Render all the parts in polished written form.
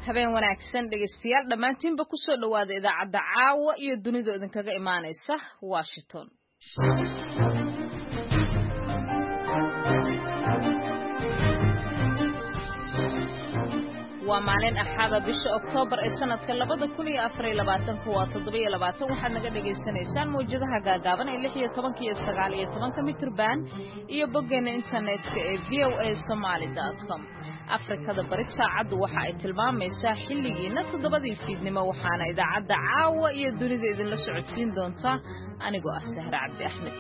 habeen wanaagsan dhegeystayaal dhammaantiinba ku soo dhawaada idaacadda caawa iyo dunida idinkaga imaanaysa Washington. waa maalin axada bisha Oktoobar ee sanadka 2024 waa 7 waxaad naga dhageysanaysaan mowjadaha gaagaaban ee 16 iyo 19 mitir band iyo boggeena internetka ee voasomali.com. Afrikada bari saacadu waxa ay tilmaamaysaa xilligiina 7 fiidnimo waxaana idaacadda caawa iyo dunida idinla socodsiin doonta anigoo ah Sahra Cabdi Axmed.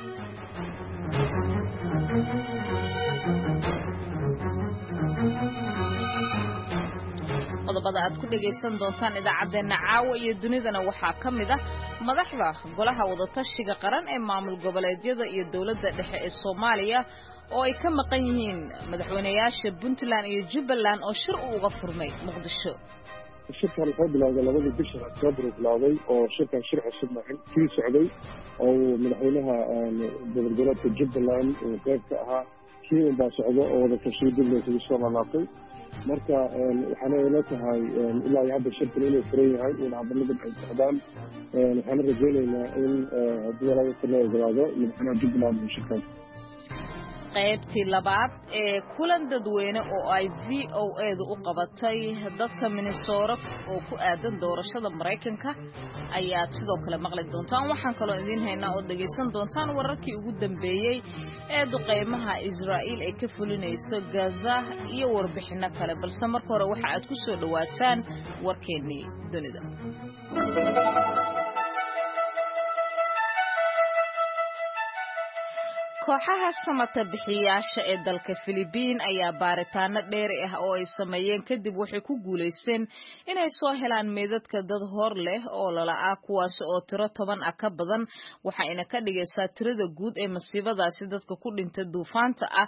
qodobada aad ku dhageysan doontaan idaacadeena caawa iyo dunidana waxaa ka mid ah madaxda golaha wadatashiga qaran ee maamul goboleedyada iyo dawladda dhexe ee Soomaaliya oo ay ka maqan yihiin madaxweynayaasha Puntland iyo Jubbaland oo shir uga furmay Muqdisho. shirkan wuxuu bilowday 2 bisha Oktoobar bilowday oo shirkan shir cusub maahan kii socday oo madaxweynaha gobolka Jubbaland oo qaybka ahaa kii baa socdo oo wadatashiga lagu soo laabtay marka waxaan ila tahay ilaa hadda shirkan inuu furan yahay in hadalada ay socdaan waxaan rajaynaynaa in haddii laga sameeyo madaxweynaha Jubbaland uu shirkan qaybtii labaad ee kulan dadweyne oo ay VOA-du u qabatay dadka Minnesota oo ku aadan doorashada Mareykanka ayaa sidoo kale maqli doontaan. waxaan kaloo idin haynaa oo dhageysan doontaan wararkii ugu dambeeyay ee duqeymaha Israa'iil ay ka fulinayso Gaza iyo warbixino kale balse marka hore waxa aad ku soo dhawaataan warkeennii dunida. kooxaha samata bixiyaasha ee dalka Filibiin ayaa baaritaano dheeri ah oo ay sameeyeen kadib waxay ku guuleysteen inay soo helaan meedadka dad hor leh oo lala kuwaas oo tiro 10 ah ka badan waxayna ka dhigaysaa tirada guud ee masiibadaasi dadka ku dhintay duufaanta ah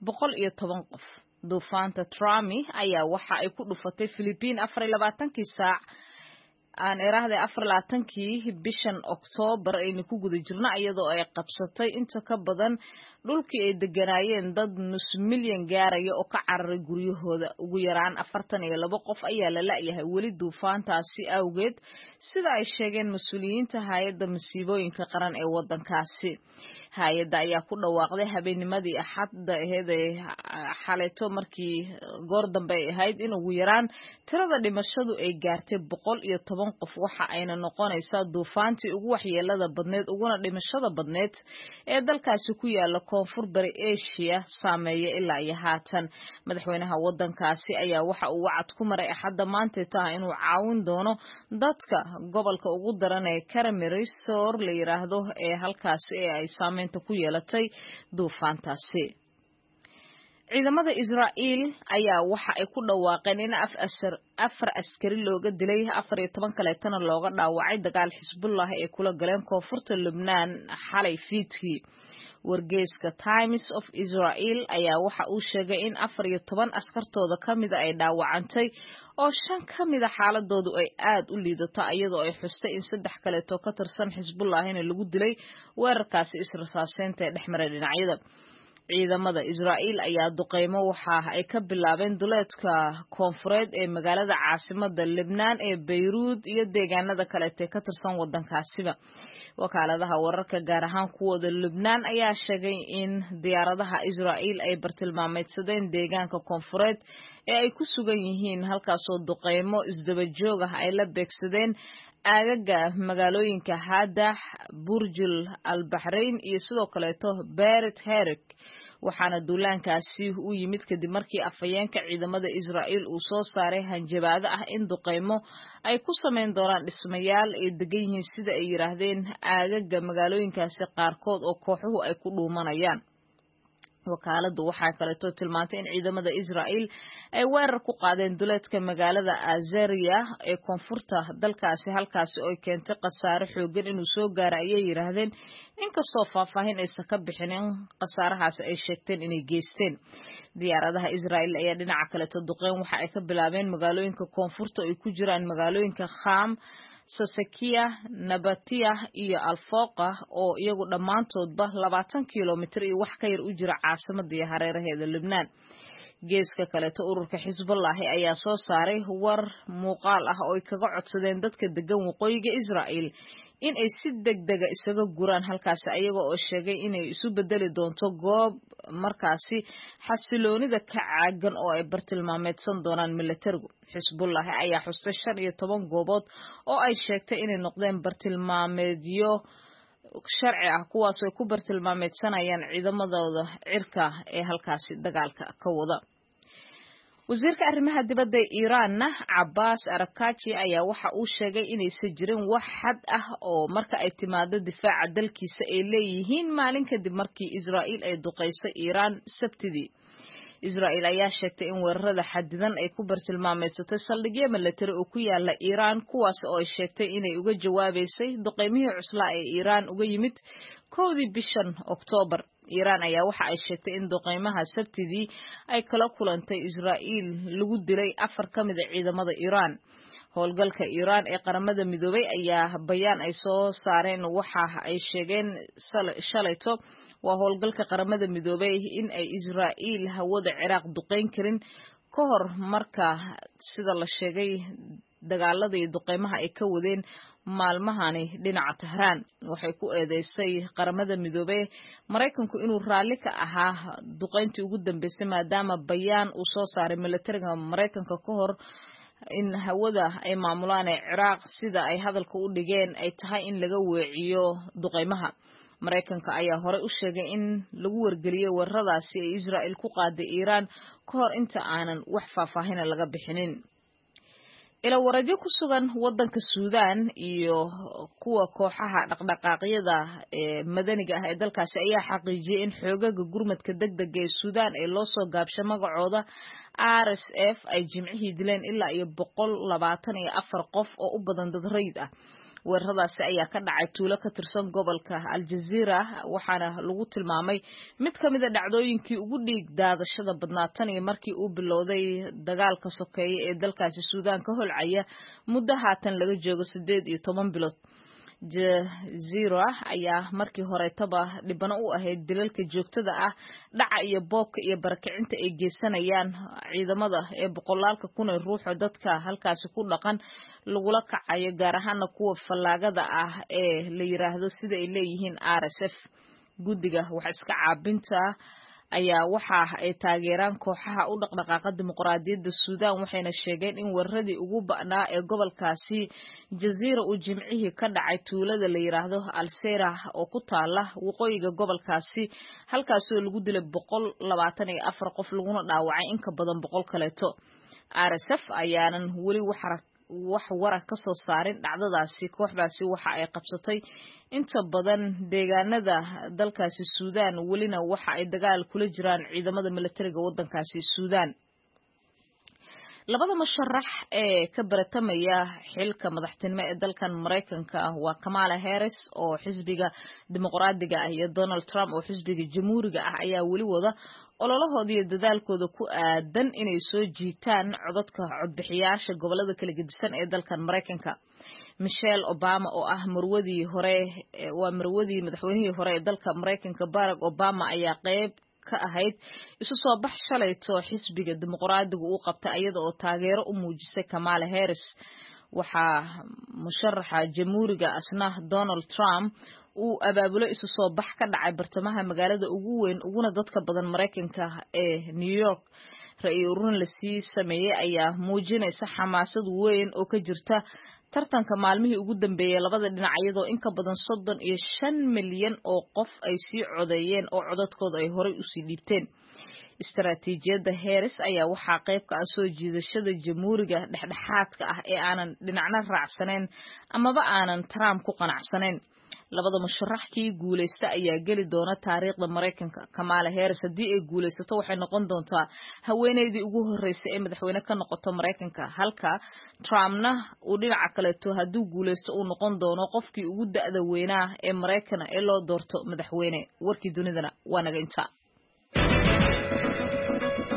110 qof. duufaanta Trami ayaa waxa ay ku dhufatay Filibiin 24 saac aan iraahday 24 bishan Oktoobar aynu ku guda jirno iyadoo ay qabsatay inta ka badan dhulkii ay deganaayeen dad nus milyan gaaraya oo ka cararay guryahooda. ugu yaraan 42 qof ayaa la la'yahay weli duufaantaasi awgeed sida ay sheegeen mas'uuliyiinta hay'adda masiibooyinka qaran ee wadankaasi. hay'adda ayaa ku dhawaaqday habeennimadii Axadda ahayd xaleeto markii goor dambe ay ahayd in ugu yaraan tirada dhimashadu ay gaartay 110 qof waxa ayna noqonaysaa duufaantii ugu waxyeelada badneed uguna dhimashada badneed ee dalkaasi ku yaala koonfur bari Asia saameeya ilaa iyo haatan. madaxweynaha wadankaasi ayaa waxa uu wacad ku maray Axadda maanta taa inuu caawin doono dadka gobolka ugu daran ee Karamirisor la yiraahdo ee halkaasi ee ay saameynta ku yeelatay duufaantaasi. ciidamada Israa'iil ayaa waxa ay ku dhawaaqeen in afar askari looga dilay 14 kaleetana looga dhaawacay dagaal Xisbullah ee kula galeen koonfurta Lebanon xalay fiidkii. wargeyska Times of Israel ayaa waxa uu sheegay in 14 askartooda kamida ay dhaawacantay oo 5 kamida xaaladoodu ay aad u liidato iyadoo ay xustay in 3 kaleeto ka tirsan Xisbullah in lagu dilay weerarkaasi israsaaseynta ee dhexmaray dhinacyada. ciidamada Israa'iil ayaa duqeymo waxa ay ka bilaabeen duleedka koonfureed ee magaalada caasimadda Lebanon ee Beirut iyo deegaanada kale ee ka tirsan wadankaasiba. wakaaladaha wararka gaar ahaan kuwooda Lebanon ayaa sheegay in diyaaradaha Israa'iil ay bartilmaameedsadeen deegaanka koonfureed ee ay ku sugan yihiin halkaasoo duqeymo isdaba joog ah ay la beegsadeen aagaga magaalooyinka Hadax, Burjul al-Bahrain iyo sidoo kaleeto Beit Harik. waxaana duulaankaasi u yimid kadib markii afayeenka ciidamada Israa'iil uu soo saaray hanjabaado ah in duqeymo ay ku sameyn doonaan dhismayaal ay degan yihiin sida ay yiraahdeen aagaga magaalooyinkaasi qaarkood oo kooxuhu ay ku dhuumanayaan. wakaaladu waxay kaleeto tilmaantay in ciidamada Israa'iil ay weerar ku qaadeen duleedka magaalada Azaria ee koonfurta dalkaasi halkaasi oo keentay khasaare xoogan inuu soo gaaray ayay yiraahdeen inkastoo faahfaahin aysan ka bixinin khasaarahaas ay sheegteen inay geysteen. diyaaradaha Israa'iil ayaa dhinaca kale duqeyn waxa ay ka bilaabeen magaalooyinka koonfurta ay ku jiraan magaalooyinka Kham, Sasakiya, Nabatiya iyo Al-Fawqa oo iyagu dhammaantoodba 20 kiiloomitir iyo wax ka yar u jira caasimadda hareeraheeda Lebanon. geeska kale ururka Hezbollah ayaa soo saaray war muuqaal ah oo ay kaga codsadeen dadka degan waqooyiga Israa'iil in ay si degdeg isaga guraan halkaas ayaga oo sheegay inay isu bedeli doonto goob markaasi xasiloonida ka caagan oo ay bartilmaameedsan doonaan militarigu. Hezbollah ayaa xustay 15 goobood oo ay sheegtay inay noqdeen bartilmaameedyo sharci ah kuwaas oo ku bartilmaameedsanayaan ciidamadooda cirka ee halkaasi dagaalka ka wada. wasiirka arrimaha dibadda ee Iran Abbas Arakachi ayaa waxa uu sheegay inaysan jirin wax xad ah oo marka ay timaado difaaca dalkiisa ay leeyihiin maalin kadib markii Israa'iil ay duqeysay Iran Sabtidii. Israa'iil ayaa sheegtay in weerarada xadidan ay ku bartilmaameedsatay saldhigyo militari oo ku yaala Iran kuwaas oo ay sheegtay inay uga jawaabeysay duqeymihii cuslaa ee Iran uga yimid 1 bishan Oktoobar. Iran ayaa waxa ay sheegtay in duqeymaha Sabtidii ay kala kulantay Israa'iil lagu dilay 4 ka mid ah ciidamada Iran. howlgalka Iran ee qaramada midoobay ayaa bayaan ay soo saareen waxa ay sheegeen shalayto waa howlgalka qaramada midoobay in ay Israa'iil hawada Ciraaq duqeyn karin ka hor marka sida la sheegay dagaalada iyo duqeymaha ay ka wadeen maalmahani dhinaca Tehran. waxay ku eedeysay qaramada midoobay Mareykanku inuu raali ka ahaa duqeyntii ugu dambeysay maadaama bayaan uu soo saaray militariga Mareykanka ka hor in hawada ay maamulaan Ciraaq sida ay hadalka u dhigeen ay tahay in laga weeciyo duqeymaha. Mareykanka ayaa hore u sheegay in lagu wargeliyay weeraradaasi ee Israa'iil ku qaaday Iran ka hor inta aanan wax faahfaahin laga bixinin. ila wareegyo ku sugan wadanka Suudaan iyo kuwa kooxaha dhaqdhaqaaqyada ee madaniga ah ee dalkaasi ayaa xaqiijiyay in xoogaga gurmadka degdega ee Suudaan ee loo soo gaabshay magacooda RSF ay jimcihii dileen ilaa iyo 124 qof oo u badan dad rayid ah. weeraradaasi ayaa ka dhacay tuulo ka tirsan gobolka Al-Jazeera waxaana lagu tilmaamay mid ka mid ah dhacdooyinkii ugu dhiig daadashada badnaa tan iyo markii uu bilowday dagaalka sokeeye ee dalkaasi Suudaan ka holcaya muddo haatan laga joogo 18 bilood. Jazeera ayaa markii hore taba dhibano u ahayd dilalka joogtada ah dhaca iyo boobka iyo barakicinta ay geysanayaan ciidamada ee boqolaalka kun ee ruux dadka halkaasi ku dhaqan lagula kacayo gaar ahaan kuwa fallaagada ah ee la yiraahdo sida ay leeyihiin RSF. guddiga wax iska caabinta ayaa waxa ay taageeraan kooxaha u dhaqdhaqaaqa dimuqraadiyadda Suudaan waxayna sheegeen in weeraradii ugu ba'naa ee gobolkaasi Jazeera uu jimcihii ka dhacay tuulada la yiraahdo Al-Seerah oo ku taala waqooyiga gobolkaasi halkaas oo lagu dilay 124 qof laguna dhaawacay in ka badan 100 kaleeto. RSF ayaanan weli wax warar ka soo saarin dhacdadaasi. kooxdaasi waxa ay qabsatay inta badan deegaanada dalkaasi Suudaan welina waxa ay dagaal kula jiraan ciidamada militariga wadankaasi Suudaan. labada musharax ee ka baratamaya xilka madaxtinimo ee dalkan Mareykanka waa Kamala Harris oo xisbiga dimuqraadiga ah iyo Donald Trump oo xisbiga jamhuuriga ah ayaa weli wada ololahooda iyo dadaalkooda ku aadan inay soo jiitaan codadka codbixiyaasha gobolada kala gedisan ee dalkan Mareykanka. Michelle Obama oo ah marwadii madaxweynihii hore ee dalka Mareykanka Barack Obama ayaa qayb ka ahayd isu soo bax shalayto xisbiga dimuqraadiga uu qabtay iyada oo taageero u muujisay Kamala Harris. waxaa musharaxa jamhuuriga asna Donald Trump uu abaabulay isu soo bax ka dhacay bartamaha magaalada ugu weyn uguna dadka badan Mareykanka ee New York. ra'yi ururin la sii sameeyay ayaa muujinaysa xamaasad weyn oo ka jirta tartanka maalmihii ugu dambeeyay labada dhinac iyadoo in ka badan 35 milyan oo qof ay sii codeeyeen oo codadkooda ay horey u sii dhiibteen. istaraatiijiyadda Harris ayaa waxaa qayb ka ah soo jiidashada jamhuuriga dhexdhexaadka ah ee aanan dhinacna raacsaneyn amaba aanan Trump ku qanacsanayn. labada musharaxkii guuleysta ayaa geli doona taariikhda Mareykanka. Kamala Harris haddii ay guuleysato waxay noqon doontaa haweeneydii ugu horeysay ee madaxweyne ka noqoto Mareykanka halka Trumpna uu dhinaca kale hadduu guuleysto uu noqon doono qofkii ugu da'da weynaa ee Mareykanka ee loo doorto madaxweyne. warkii dunidana waa naga inta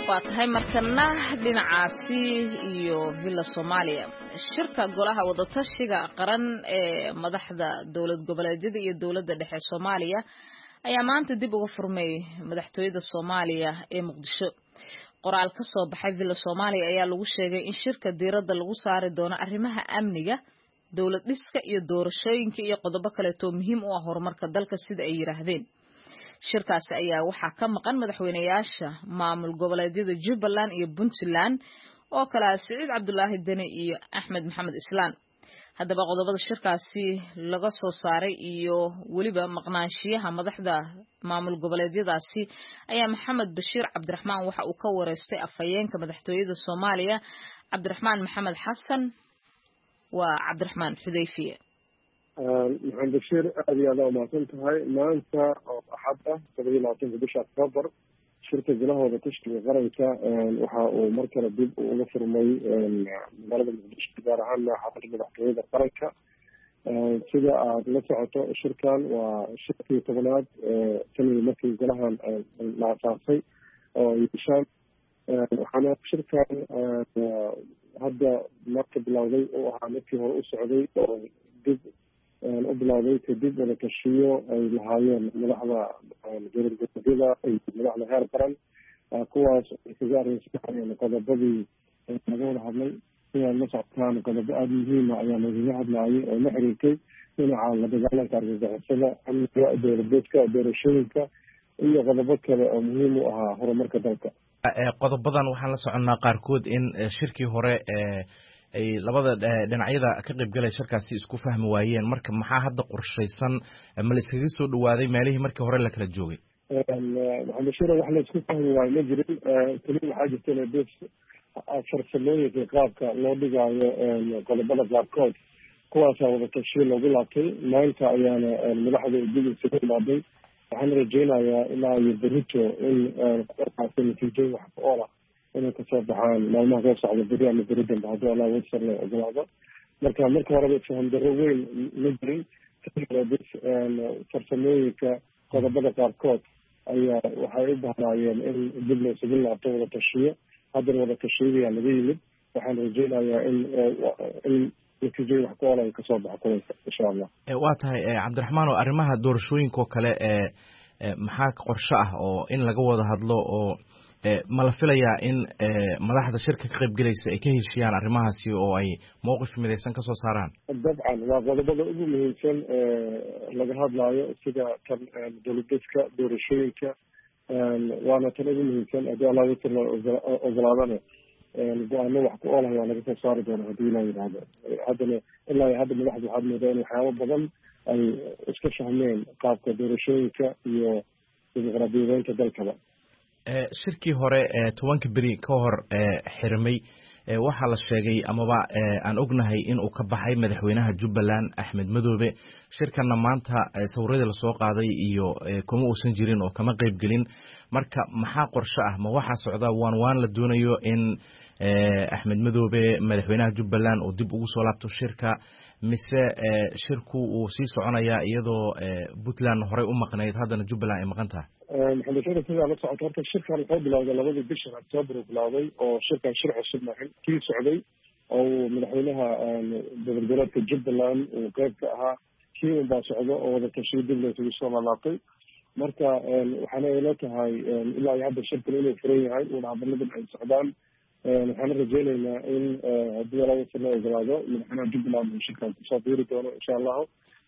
waa tahay markana dhinacaasi iyo villa Soomaaliya shirka golaha wadatashiga qaran ee madaxda dawlad goboleedyada iyo dawladda dhexe Soomaaliya ayaa maanta dib uga furmay madaxtooyada Soomaaliya ee Muqdisho qoraal ka soo baxay villa Soomaaliya ayaa lagu sheegay in shirka diiradda lagu saari doono arrimaha amniga dawlad dhiska iyo doorashooyinka iyo qodobo kale oo muhiim u ah horumarka dalka sida ay yiraahdeen shirkaasi ayaa waxaa ka maqan madaxweynayaasha maamul goboleedyada Jubbaland iyo Puntland oo kala Siciid Cabdullaahi Dani iyo Axmed Maxamed Islaan haddaba qodobada shirkaasi laga soo saaray iyo waliba maqnaanshiyaha madaxda maamul goboleedyadaasi ayaa Maxamed Bashiir Cabdiraxmaan waxa uu ka wareystay afhayeenka madaxtooyada Soomaaliya Cabdiraxmaan Maxamed Xasan waa Cabdiraxmaan Xudayfiye maxamed bashiir aad iyo aad umahadsan tahay maanta oo axad ah 17 bisha Oktoobar shirka golaha wadatashiga qaranka waxa uu mar kale dib uga furmay magaalada Muqdisho gaar ahaan xarunta madaxtooyada qaranka sida aad la socoto shirkan waa shirkii tobanaad sanadii markii golahan la aasaasay oo yeeshaan waxaana shirkan hadda marka bilowday oo ahaa markii hore u socday oo dib u bilowday kadib wada tashiyo ay lahaayeen madaxda dowlad goboleedyada iyo madaxda heer qaran kuwaas ay kaga arrinsanayeen qodobadii laga wada hadlay sidaa la socotaan qodobo aada muhiima ayaa lagaga hadlayay oo la xiriirtay dhinaca la dagaalanka argagixisada amniga dowladeedka doorashooyinka iyo qodobo kale oo muhiim u ahaa horumarka dalka qodobadan waxaan la soconnaa qaarkood in shirkii hore ay labada dhinacyada ka qayb galay shirkaasi isku fahmi waayeen marka maxaa hadda qorshaysan ma la iskaga soo dhawaaday meelihii markii hore la kala joogay maxamed bashiir wax la isku fahmi waayo ma jirin kaliya waxaa jirta bes farsamooyinka qaabka loo dhigaayo qodobada qaarkood kuwaasaa wada tashiyo loogu laabtay maanta ayaana madaxda dib isugu imaaday waxaan rajeynayaa ilaa iyo berito in qorkaasi natiijooyin wax ku ool ah inay kasoo baxaan maalmaha soo socda beri ama beri dambe haddii allah wesar la ogolaado marka horeba faham darro weyn ma jirin bes farsamooyinka qodobada qaarkood ayaa waxay u bahnaayeen in dib la isugu laabto wada tashiyo haddana wada tashiyadayaa laga yimid waxaan rajeynayaa in natiijooyin wax ku ool ay kasoo baxo kulanka insha allah waa tahay cabdiraxmaan oo arrimaha doorashooyinka oo kale maxaa qorshe ah oo in laga wada hadlo oo ma la filayaa in madaxda shirka ka qayb galaysa ay ka heshiyaan arrimahaasi oo ay mowqif midaysan ka soo saaraan dabcan waa qodobada ugu muhiimsan laga hadlaayo sida tan dowladeedka doorashooyinka waana tan ugu muhiimsan haddii allah wesar la ogolaadana go-aano wax ku ool ayaa laga soo saari doona haddii ilaa yidhaahdo haddana ilaa hadda madaxda waxaad moodaa in waxyaabo badan ay iska fahmeen qaabka doorashooyinka iyo dimuqraadiyadeynta dalkaba shirkii hore 10 beri ka hor xirmay waxaa la sheegay amaba aan ognahay in uu ka baxay madaxweynaha Jubbaland Axmed Madoobe shirkana maanta sawirada la soo qaaday iyo kuma uusan jirin oo kama qayb gelin marka maxaa qorshe ah ma waxa socda waan la doonayo in Axmed Madoobe madaxweynaha Jubbaland uu dib ugu soo laabto shirka mise shirku uu sii soconaya iyadoo Puntland hore u maqnayd haddana Jubbaland ay maqan tahay maxamed bashiir sida la socoto horta shirkan wuxuu bilowday 2 bisha Oktoobar uu bilowday oo shirkan shir cusub maahan kii socday oo madaxweynaha dowlad goboleedka Jubbaland uu qayb ka ahaa kii un baa socdo oo wada tashiyo dib loo isugu soo laabtay marka waxaana ila tahay ilaa iyo hadda shirkan inuu furan yahay uuna hadaladan ay socdaan waxaan rajeynaynaa in haddii allah wesar la ogolaado madaxweynaha Jubbaland uu shirkan kusoo biiri doono insha allahu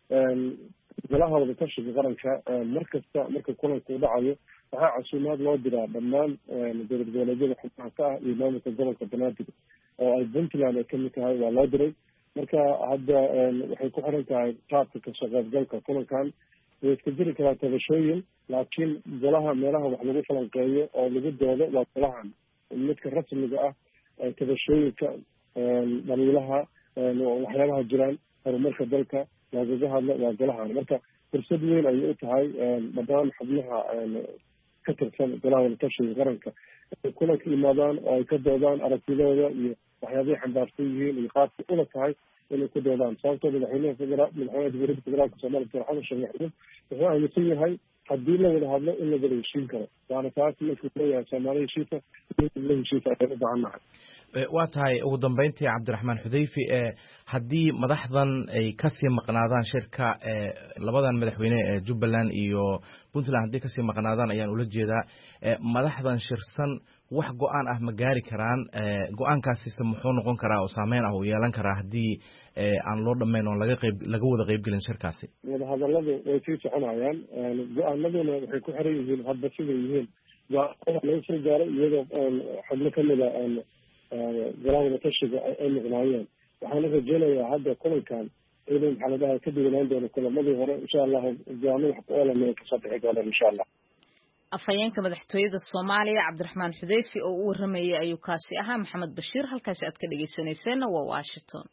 golaha wadatashiga qaranka markasta marka kulanku dhacayo waxaa casuumaad loo diraa dhammaan dowlad goboleedyada xubnaha ka ah iyo maamulka gobolka banaadir oo ay Puntland ay kamid tahay waa loo diray marka hadda waxay ku xiran tahay qaabka kasoo qaybgalka kulankan way iska jiri karaa tabashooyin laakiin golaha meelaha wax lagu falanqeeyo oo lagu doodo waa golahan midka rasmiga ah tabashooyinka dhaliilaha waxyaabaha jiraan horumarka dalka lagaga hadlo waa golahan marka fursad weyn ayay u tahay dhammaan xubnaha ka tirsan golaha wadatashiga qaranka inay kulanka yimaadaan oo ay ka doodaan aragtidooda iyo waxyaabahay xambaarsan yihiin iyo qaabka ula tahay inay ku doodaan sababtoo madaxweynaha jamhuuriyadda federaalka Soomaaliya Dr. Xasan Sheekh Maxamuud wuxuu aaminsan yahay haddii la wada hadlo in la wada heshiin karo waana taas markuu leeyahay soomaaliya heshiisa la heshiisa ayaan u baahannahay. waa tahay ugu dambeyntii cabdiraxmaan xudayfi haddii madaxdan ay kasii maqnaadaan shirka labadan madaxweyne ee jubbaland iyo puntland haddii kasii maqnaadaan ayaan ula jeedaa madaxdan shirsan wax go-aan ah ma gaari karaan go-aankaasise muxuu noqon karaa oo saameyn ah uu yeelan karaa haddii aan loo dhammayn oon laga wada qeybgelin shirkaasi? wadahadaladu way sii soconayaan go-aanaduna waxay ku xiran yihiin hadba siday yihiin go-aanada laga soo gaaray iyadoo xubno kamida golaha tashiga ay noqnaayeen. waxaana rajeynayaa hadda kulankan inuu maxaa la dhahay ka duwanaan doono kulamadii hore insha allahu go-aano wax ku oolan ay kasoo bixi doonaan insha allah. afhayeenka madaxtooyada Soomaaliya Cabdiraxmaan Xudayfi oo u waramayay ayuu kaasi ahaa. Maxamed Bashiir halkaasi aad ka dhageysaneyseen waa Washington.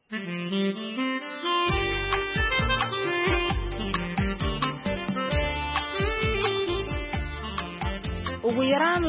ugu yaraan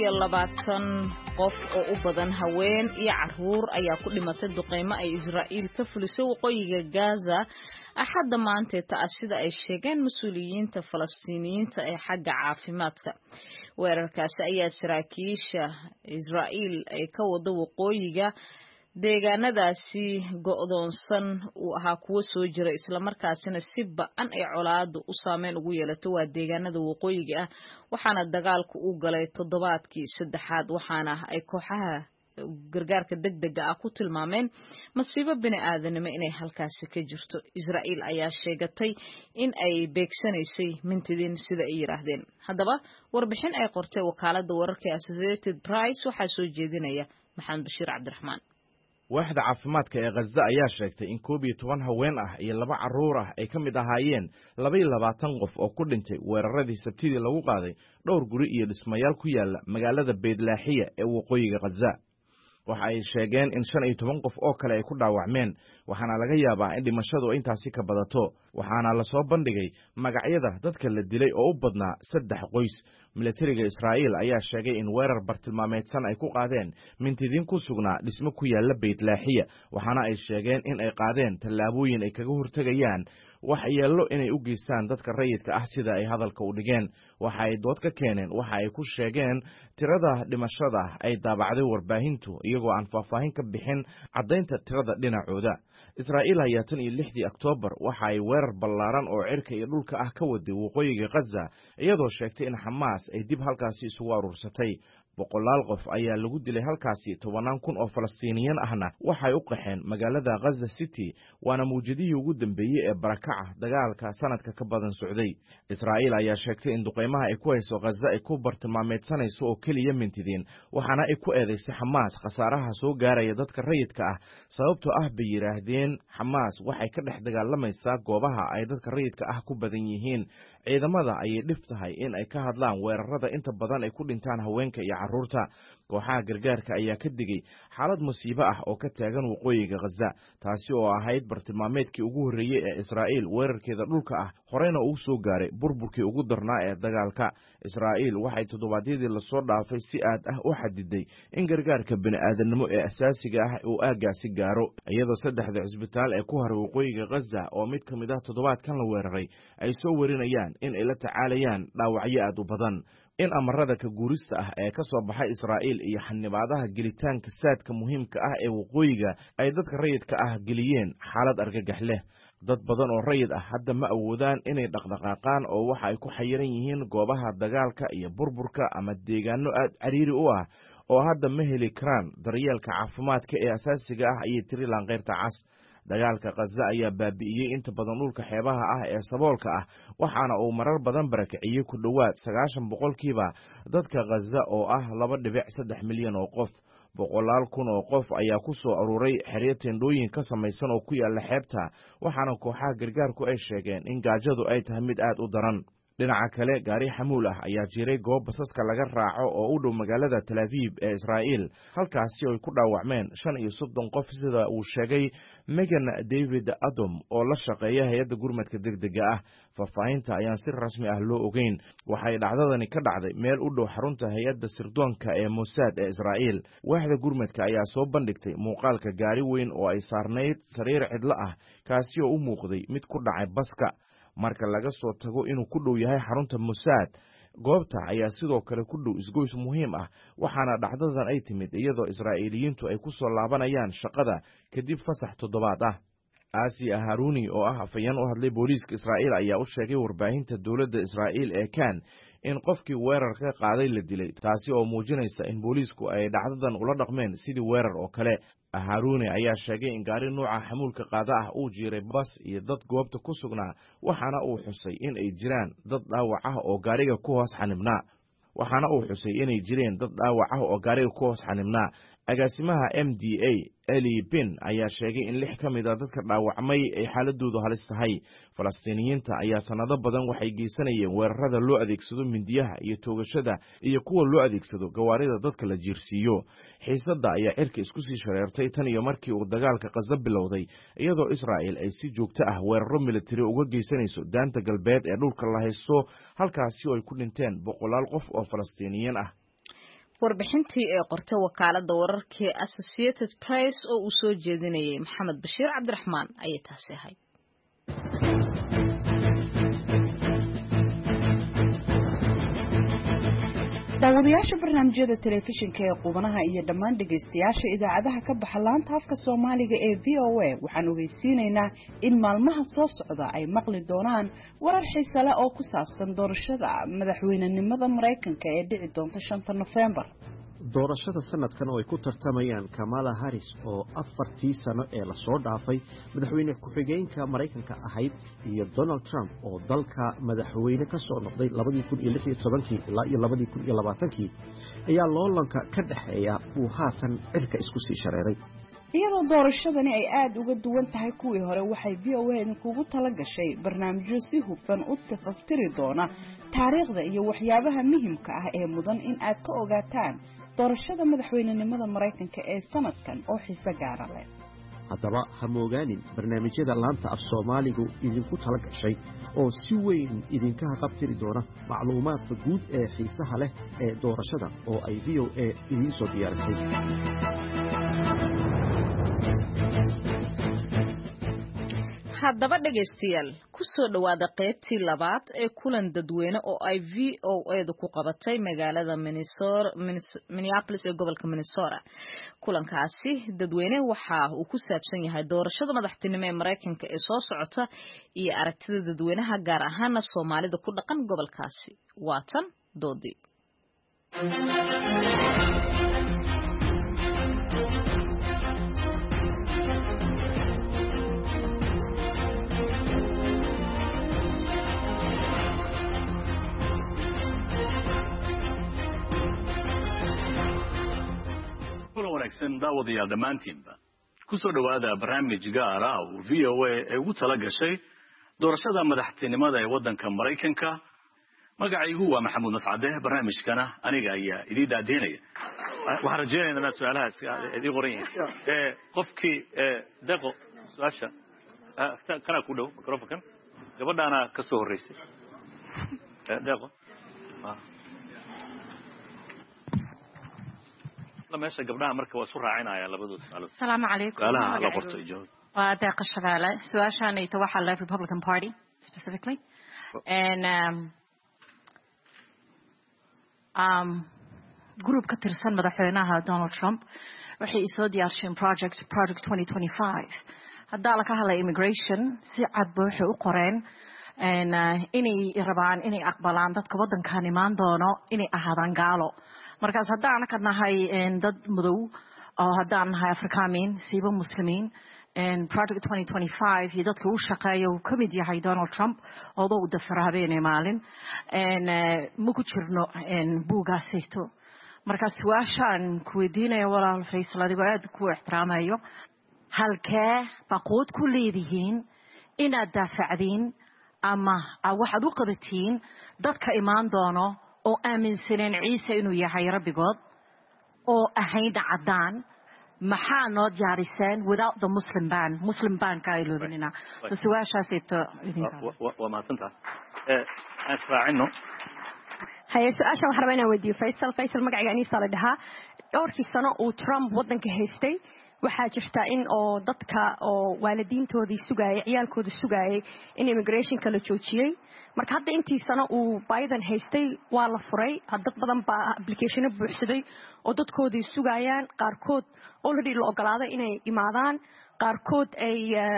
22 qof oo u badan haween iyo caruur ayaa ku dhimatay duqeymo ay Israa'iil ka fulisay waqooyiga Gaza axadda maanta sida ay sheegeen mas'uuliyiinta Falastiiniyiinta ee xagga caafimaadka. weerarkaasi ayaa saraakiisha Israa'iil ay ka wada waqooyiga deegaanadaasi go'doonsan uu ahaa kuwa soo jira isla markaasina si ba'an ay colaadu u saameyn ugu yeelato waa deegaanada waqooyiga ah waxaana dagaalku u galay toddobaadkii saddexaad waxaana ay kooxaha gargaarka degdega ah ku tilmaameen masiibo bini'aadanimo inay halkaasi ka jirto. Israa'iil ayaa sheegatay in ay beegsanaysay mintidiin sida ay yiraahdeen. haddaba warbixin ay qortay wakaaladda wararka Associated Press waxaa soo jeedinaya Maxamed Bashiir Cabdiraxmaan. waaxda caafimaadka ee Gaza ayaa sheegtay in 11 haween ah iyo 2 caruur ah ay ka mid ahaayeen 22 qof oo ku dhintay weeraradii Sabtidii lagu qaaday dhowr guri iyo dhismayaal ku yaala magaalada Beydlaaxiya ee waqooyiga Gaza. waxa ay sheegeen in 15 qof oo kale ay ku dhaawacmeen waxaana laga yaabaa in dhimashadu intaasi ka badato. waxaana la soo bandhigay magacyada dadka la dilay oo u badnaa 3 qoys. militariga Israa'iil ayaa sheegay in weerar bartilmaameedsan ay ku qaadeen mintidiin ku sugnaa dhismo ku yaala Beydlaaxiya waxaana ay sheegeen in ay qaadeen tallaabooyin ay kaga hortagayaan wax yeelo inay u geystaan dadka rayidka ah sida ay hadalka u dhigeen. waxa ay dood ka keeneen waxa ay ku sheegeen tirada dhimashada ay daabacday warbaahintu iyagoo aan faahfaahin ka bixin caddaynta tirada dhinacooda. Israa'iil ayaa 6 Oktoobar waxa ay weerar ballaaran oo cirka iyo dhulka ah ka waday waqooyiga Gaza iyadoo sheegtay in Xamaas ay dib halkaasi isugu aruursatay. 100 qof ayaa lagu dilay halkaasi 10,000 oo Falastiiniyiin ahna waxay u qaxeen magaalada Gaza City waana muujadihii ugu dambeeyay ee barakaca dagaalka sanadka ka badan socday. Israa'iil ayaa sheegtay in duqeymaha ay ku hayso Gaza ay ku bartilmaameedsanayso oo kaliya mintidiin waxaana ay ku eedeysay Xamaas khasaaraha soo gaaraya dadka rayidka ah sababtoo ah bay yiraahdeen Xamaas waxay ka dhex dagaalamaysaa goobaha ay dadka rayidka ah ku badan yihiin. ciidamada ayay dhif tahay in ay ka hadlaan weerarada inta badan ay ku dhintaan haweenka iyo caruurta. kooxaha gargaarka ayaa ka digay xaalad musiibo ah oo ka taagan waqooyiga Gaza taasi oo ahayd bartilmaameedkii ugu horreeyay ee Israa'iil weerarkeeda dhulka ah horeyna uu soo gaaray burburkii ugu darnaa ee dagaalka. Israa'iil waxay toddobaadyadii la soo dhaafay si aad ah u xadiday in gargaarka bini'aadanimo ee asaasiga ah uu aagaasi gaaro iyadoo 3 cisbitaal ee ku haray waqooyiga Gaza oo mid ka mid ah toddobaadkan la weeraray ay soo warinayaan in ay la tacaalayaan dhaawacyo aad u badan. in amarada ka guurista ah ee ka soo baxay Israa'iil iyo xanibaadaha gelitaanka saadka muhiimka ah ee waqooyiga ay dadka rayidka ah geliyeen xaalad argagax leh. dad badan oo rayid ah hadda ma awoodaan inay dhaqdhaqaaqaan oo waxa ay ku xayiran yihiin goobaha dagaalka iyo burburka ama deegaano aad cariiri u ah oo hadda ma heli karaan daryeelka caafimaadka ee asaasiga ah ayay tiri Laanqeyrta Cas. dagaalka Gaza ayaa baabi'iyay inta badan dhulka xeebaha ah ee saboolka ah waxaana uu marar badan barakiciyay ku dhawaad 90% dadka Gaza oo ah 2.3 milyan oo qof. 100,000 oo qof ayaa ku soo aruuray xeryo teendhooyin ka samaysan oo ku yaala xeebta waxaana kooxaha gargaarku ay sheegeen in gaajadu ay tahay mid aad u daran. dhinaca kale gaari xamuul ah ayaa jiray goob basaska laga raaco oo u dhow magaalada Tel Aviv ee Israa'iil halkaasi oo ay ku dhaawacmeen 35 qof sida uu sheegay Megan David Adam oo la shaqeeya hay'adda gurmadka degdega ah. faahfaahinta ayaan si rasmi ah loo ogeyn. waxay dhacdadani ka dhacday meel u dhow xarunta hay'adda sirdoonka ee Mossad ee Israa'iil. waaxda gurmadka ayaa soo bandhigtay muuqaalka gaari weyn oo ay saarnayd sariir cidlo ah kaasi oo u muuqday mid ku dhacay baska. marka laga soo tago inuu ku dhow yahay xarunta Mossad. goobta ayaa sidoo kale ku dhow isgoys muhiim ah, waxaana dhacdadan ay timid iyadoo Israa'iiliyiintu ay ku soo laabanayaan shaqada kadib fasax toddobaad ah. Aasiya Haruni oo ah afayeen u hadlay booliiska Israa'iil ayaa u sheegay warbaahinta dowladda Israa'iil ee Kan in qofkii weerarka qaaday la dilay, taasi oo muujinaysa in booliisku ay dhacdadan ula dhaqmeen sidii weerar oo kale. Haruni ayaa sheegay in gaari nuuca xamuulka qaada ah uu jiiray bas iyo dad goobta ku sugnaa, waxaana uu xusay in ay jiraan dad dhaawac ah oo gaariga ku hoos xanibnaa. Agaasimaha MDA Eli Bin ayaa sheegay in 6 ka mid ah dadka dhaawacmay ay xaaladoodu halis tahay. Falastiiniyiinta ayaa sanado badan waxay geysanayeen weerarada loo adeegsado mindiyaha iyo toogashada iyo kuwa loo adeegsado gawaarida dadka la jiirsiiyo. Xiisadda ayaa cirka isku sii shareertay tan iyo markii uu dagaalka Gaza bilowday, iyadoo Israa'iil ay si joogto ah weeraro militari uga geysanayso daanta galbeed ee dhulka la haysto, halkaasi oo ay ku dhinteen 100 qof oo Falastiiniyiin ah. warbixintii ee qortay wakaaladda wararka Associated Press oo uu soo jeedinayay Maxamed Bashiir Cabdiraxmaan ayay taasi ahayd. daawadayaasha barnaamijyada telefishinka ee qubanaha iyo dhammaan dhageystayaasha idaacadaha ka baxa laanta afka Soomaaliga ee VOA waxaan ogeysiinaynaa in maalmaha soo socda ay maqli doonaan warar xiiso leh oo ku saabsan doorashada madaxweynenimada Mareykanka ee dhici doonta 5 November. doorashada sanadkan oo ay ku tartamayaan Kamala Harris oo 4 sano ee la soo dhaafay madaxweyne ku-xigeenka Mareykanka ahayd iyo Donald Trump oo dalka madaxweyne ka soo noqday 2016 ilaa 2020 ayaa loolanka ka dhaxeeya uu haatan cirka isku sii shareeray. iyadoo doorashadani ay aad uga duwan tahay kuwii hore waxay VOA kugu tala gashay barnaamijyo si hufan u tafaftiri doona taariikhda iyo waxyaabaha muhiimka ah ee mudan in aad ka ogaataan doorashada madaxweynenimada Mareykanka ee sanadkan oo xiiso gaar ah leh. haddaba ha moogaanin barnaamijyada laanta af Soomaaligu idinku tala gashay oo si weyn idinka qabtiri doona macluumaadka guud ee xiisaha leh ee doorashada oo ay VOA idin soo diyaarisay. haddaba dhageystayaal ku soo dhawaada qaybtii labaad ee kulan dadweyne oo ay VOA ku qabatay magaalada Minneapolis ee gobolka Minnesota. kulankaasi dadweyne waxa uu ku saabsan yahay doorashada madaxtinimo ee Mareykanka ee soo socota iyo aragtida dadweynaha gaar ahaan Soomaalida ku dhaqan gobolkaasi. waatan doodii wanaagsan daawadayaal dhammaantiinba ku soo dhawaada barnaamij gaar ah oo VOA ay ugu tala gashay doorashada madaxtinimada ee waddanka Mareykanka. magacaygu waa Maxamuud Mascade. barnaamijkana aniga ayaa idin daadinaya. waxaan rajaynayaa inaad su'aalahaas idin qoran yihiin. qofkii deeqo su'aasha kana ku dhow microphone gabadhaana ka soo horeysay. deeqo meesha gabdhaha marka waa isu raacinaya labadood su'aalood. Assalamu alaykum. Su'aalaha la qorto ijaab. waa deeqa shaqaale. su'aashaan ay tahay waxa la Republican Party specifically and group ka tirsan madaxweynaha Donald Trump waxay soo diyaarsheen project 2025 hadda la ka hadlay immigration si cad waxay u qoreen inay rabaan inay aqbalaan dadka waddankan imaan doono inay ahaadaan gaalo. markaas haddaan ka nahay dad madow oo haddaan nahay Afrikaamiin siiba muslimiin project 2025 iyo dadka u shaqeeyo ka mid yahay Donald Trump oo uu dafar habeenay maalin ma ku jirno buugaasayto. markaas su'aashaan ku weydiinaya walaal Faysal adigoo aad ku ixtiraamayo halkee baqood ku leedihiin inaad daafacdiin ama waxaad u qabatiin dadka imaan doono oo aaminsaneen Ciise inuu yahay rabbigood oo ahayd cadaan maxaa noo jaariseen without the Muslim ban ka iloobinina. so su'aashaas ito waa maadsantaa. asraacino haye su'aasha waxaan rabaa inaan weydiiyo Faysal magacayga Anisa la dhahaa. dhowrkii sano uu Trump waddanka haystay waxaa jirta in oo dadka oo waalidiintoodii sugayay ciyaalkooda sugayay in immigrationka la joojiyey marka hadda intii sano uu Biden haystay waa la furay dad badan baa application buuxsaday oo dadkoodii sugayaan qaarkood already la ogolaaday inay imaadaan qaarkood ay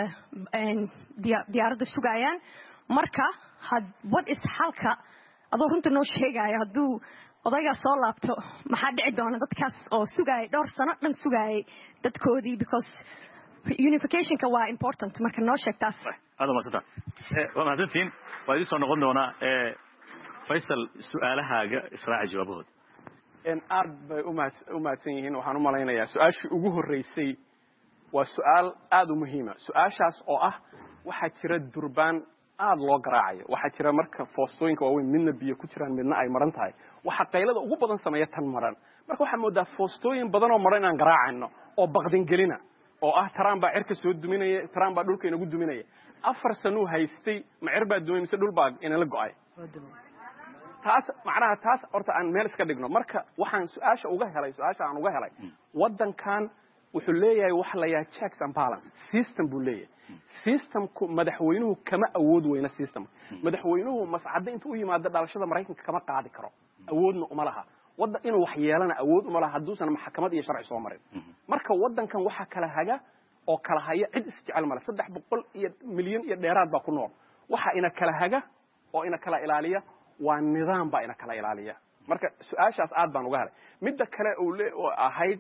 diyaaradda sugayaan marka what is halka adoo runta noo sheegaya hadduu odayga soo laabto maxaa dhici doona dadkaas oo sugayay dhowr sano dhan sugayay dadkoodii because unificationka waa important marka noo sheegtaas هذا ما صدق ومحسنتين وهذه صار نقول لنا فيصل سؤالها إسراع جوابه إن أرب أمتين وحنو ملاينا يا سؤال وجوه الرئيسي والسؤال هذا مهمة سؤال شخص واحد ترى دربان لو قراعي واحد ترى مركب فاستوين كوين من النبي كتير من أي مرن تاي واحد قيلة وجو بدن سميتها مرن مركب واحد مودة فاستوين بدن مرن عن قراعنا أو بقدين جلنا أو ترام بعرك سود دومينية ترام بعدول كي نقول دومينية أفر سنو هيستي معربة دومين مسدول باق إن لقاي تاس معناها تاس أرت عن مالس كدقنا مركب واحد سؤال وجه هلاي سؤال عن وجه هلاي ودن كان وحلية وحلية checks and balance system بولية system مدحوينه كما أود وين السيستم مدحوينه مساعدين توي ما دل على شذا مريكن كما قاعد يكره أودنا أملها وضع إنه وحيالنا أود أملها حدوث أنا محكمات يشرع صومرين مركب ودن كان وح كلا حاجة أو كلا حاجة عد استعمال مرة صدق بقول مليون ديرات بقول وح إن كلا حاجة أو إن كلا إلالية والنظام بقى إن كلا إلالية مركب سؤال شخص عاد بان وجهه مدة كلا أولي هيد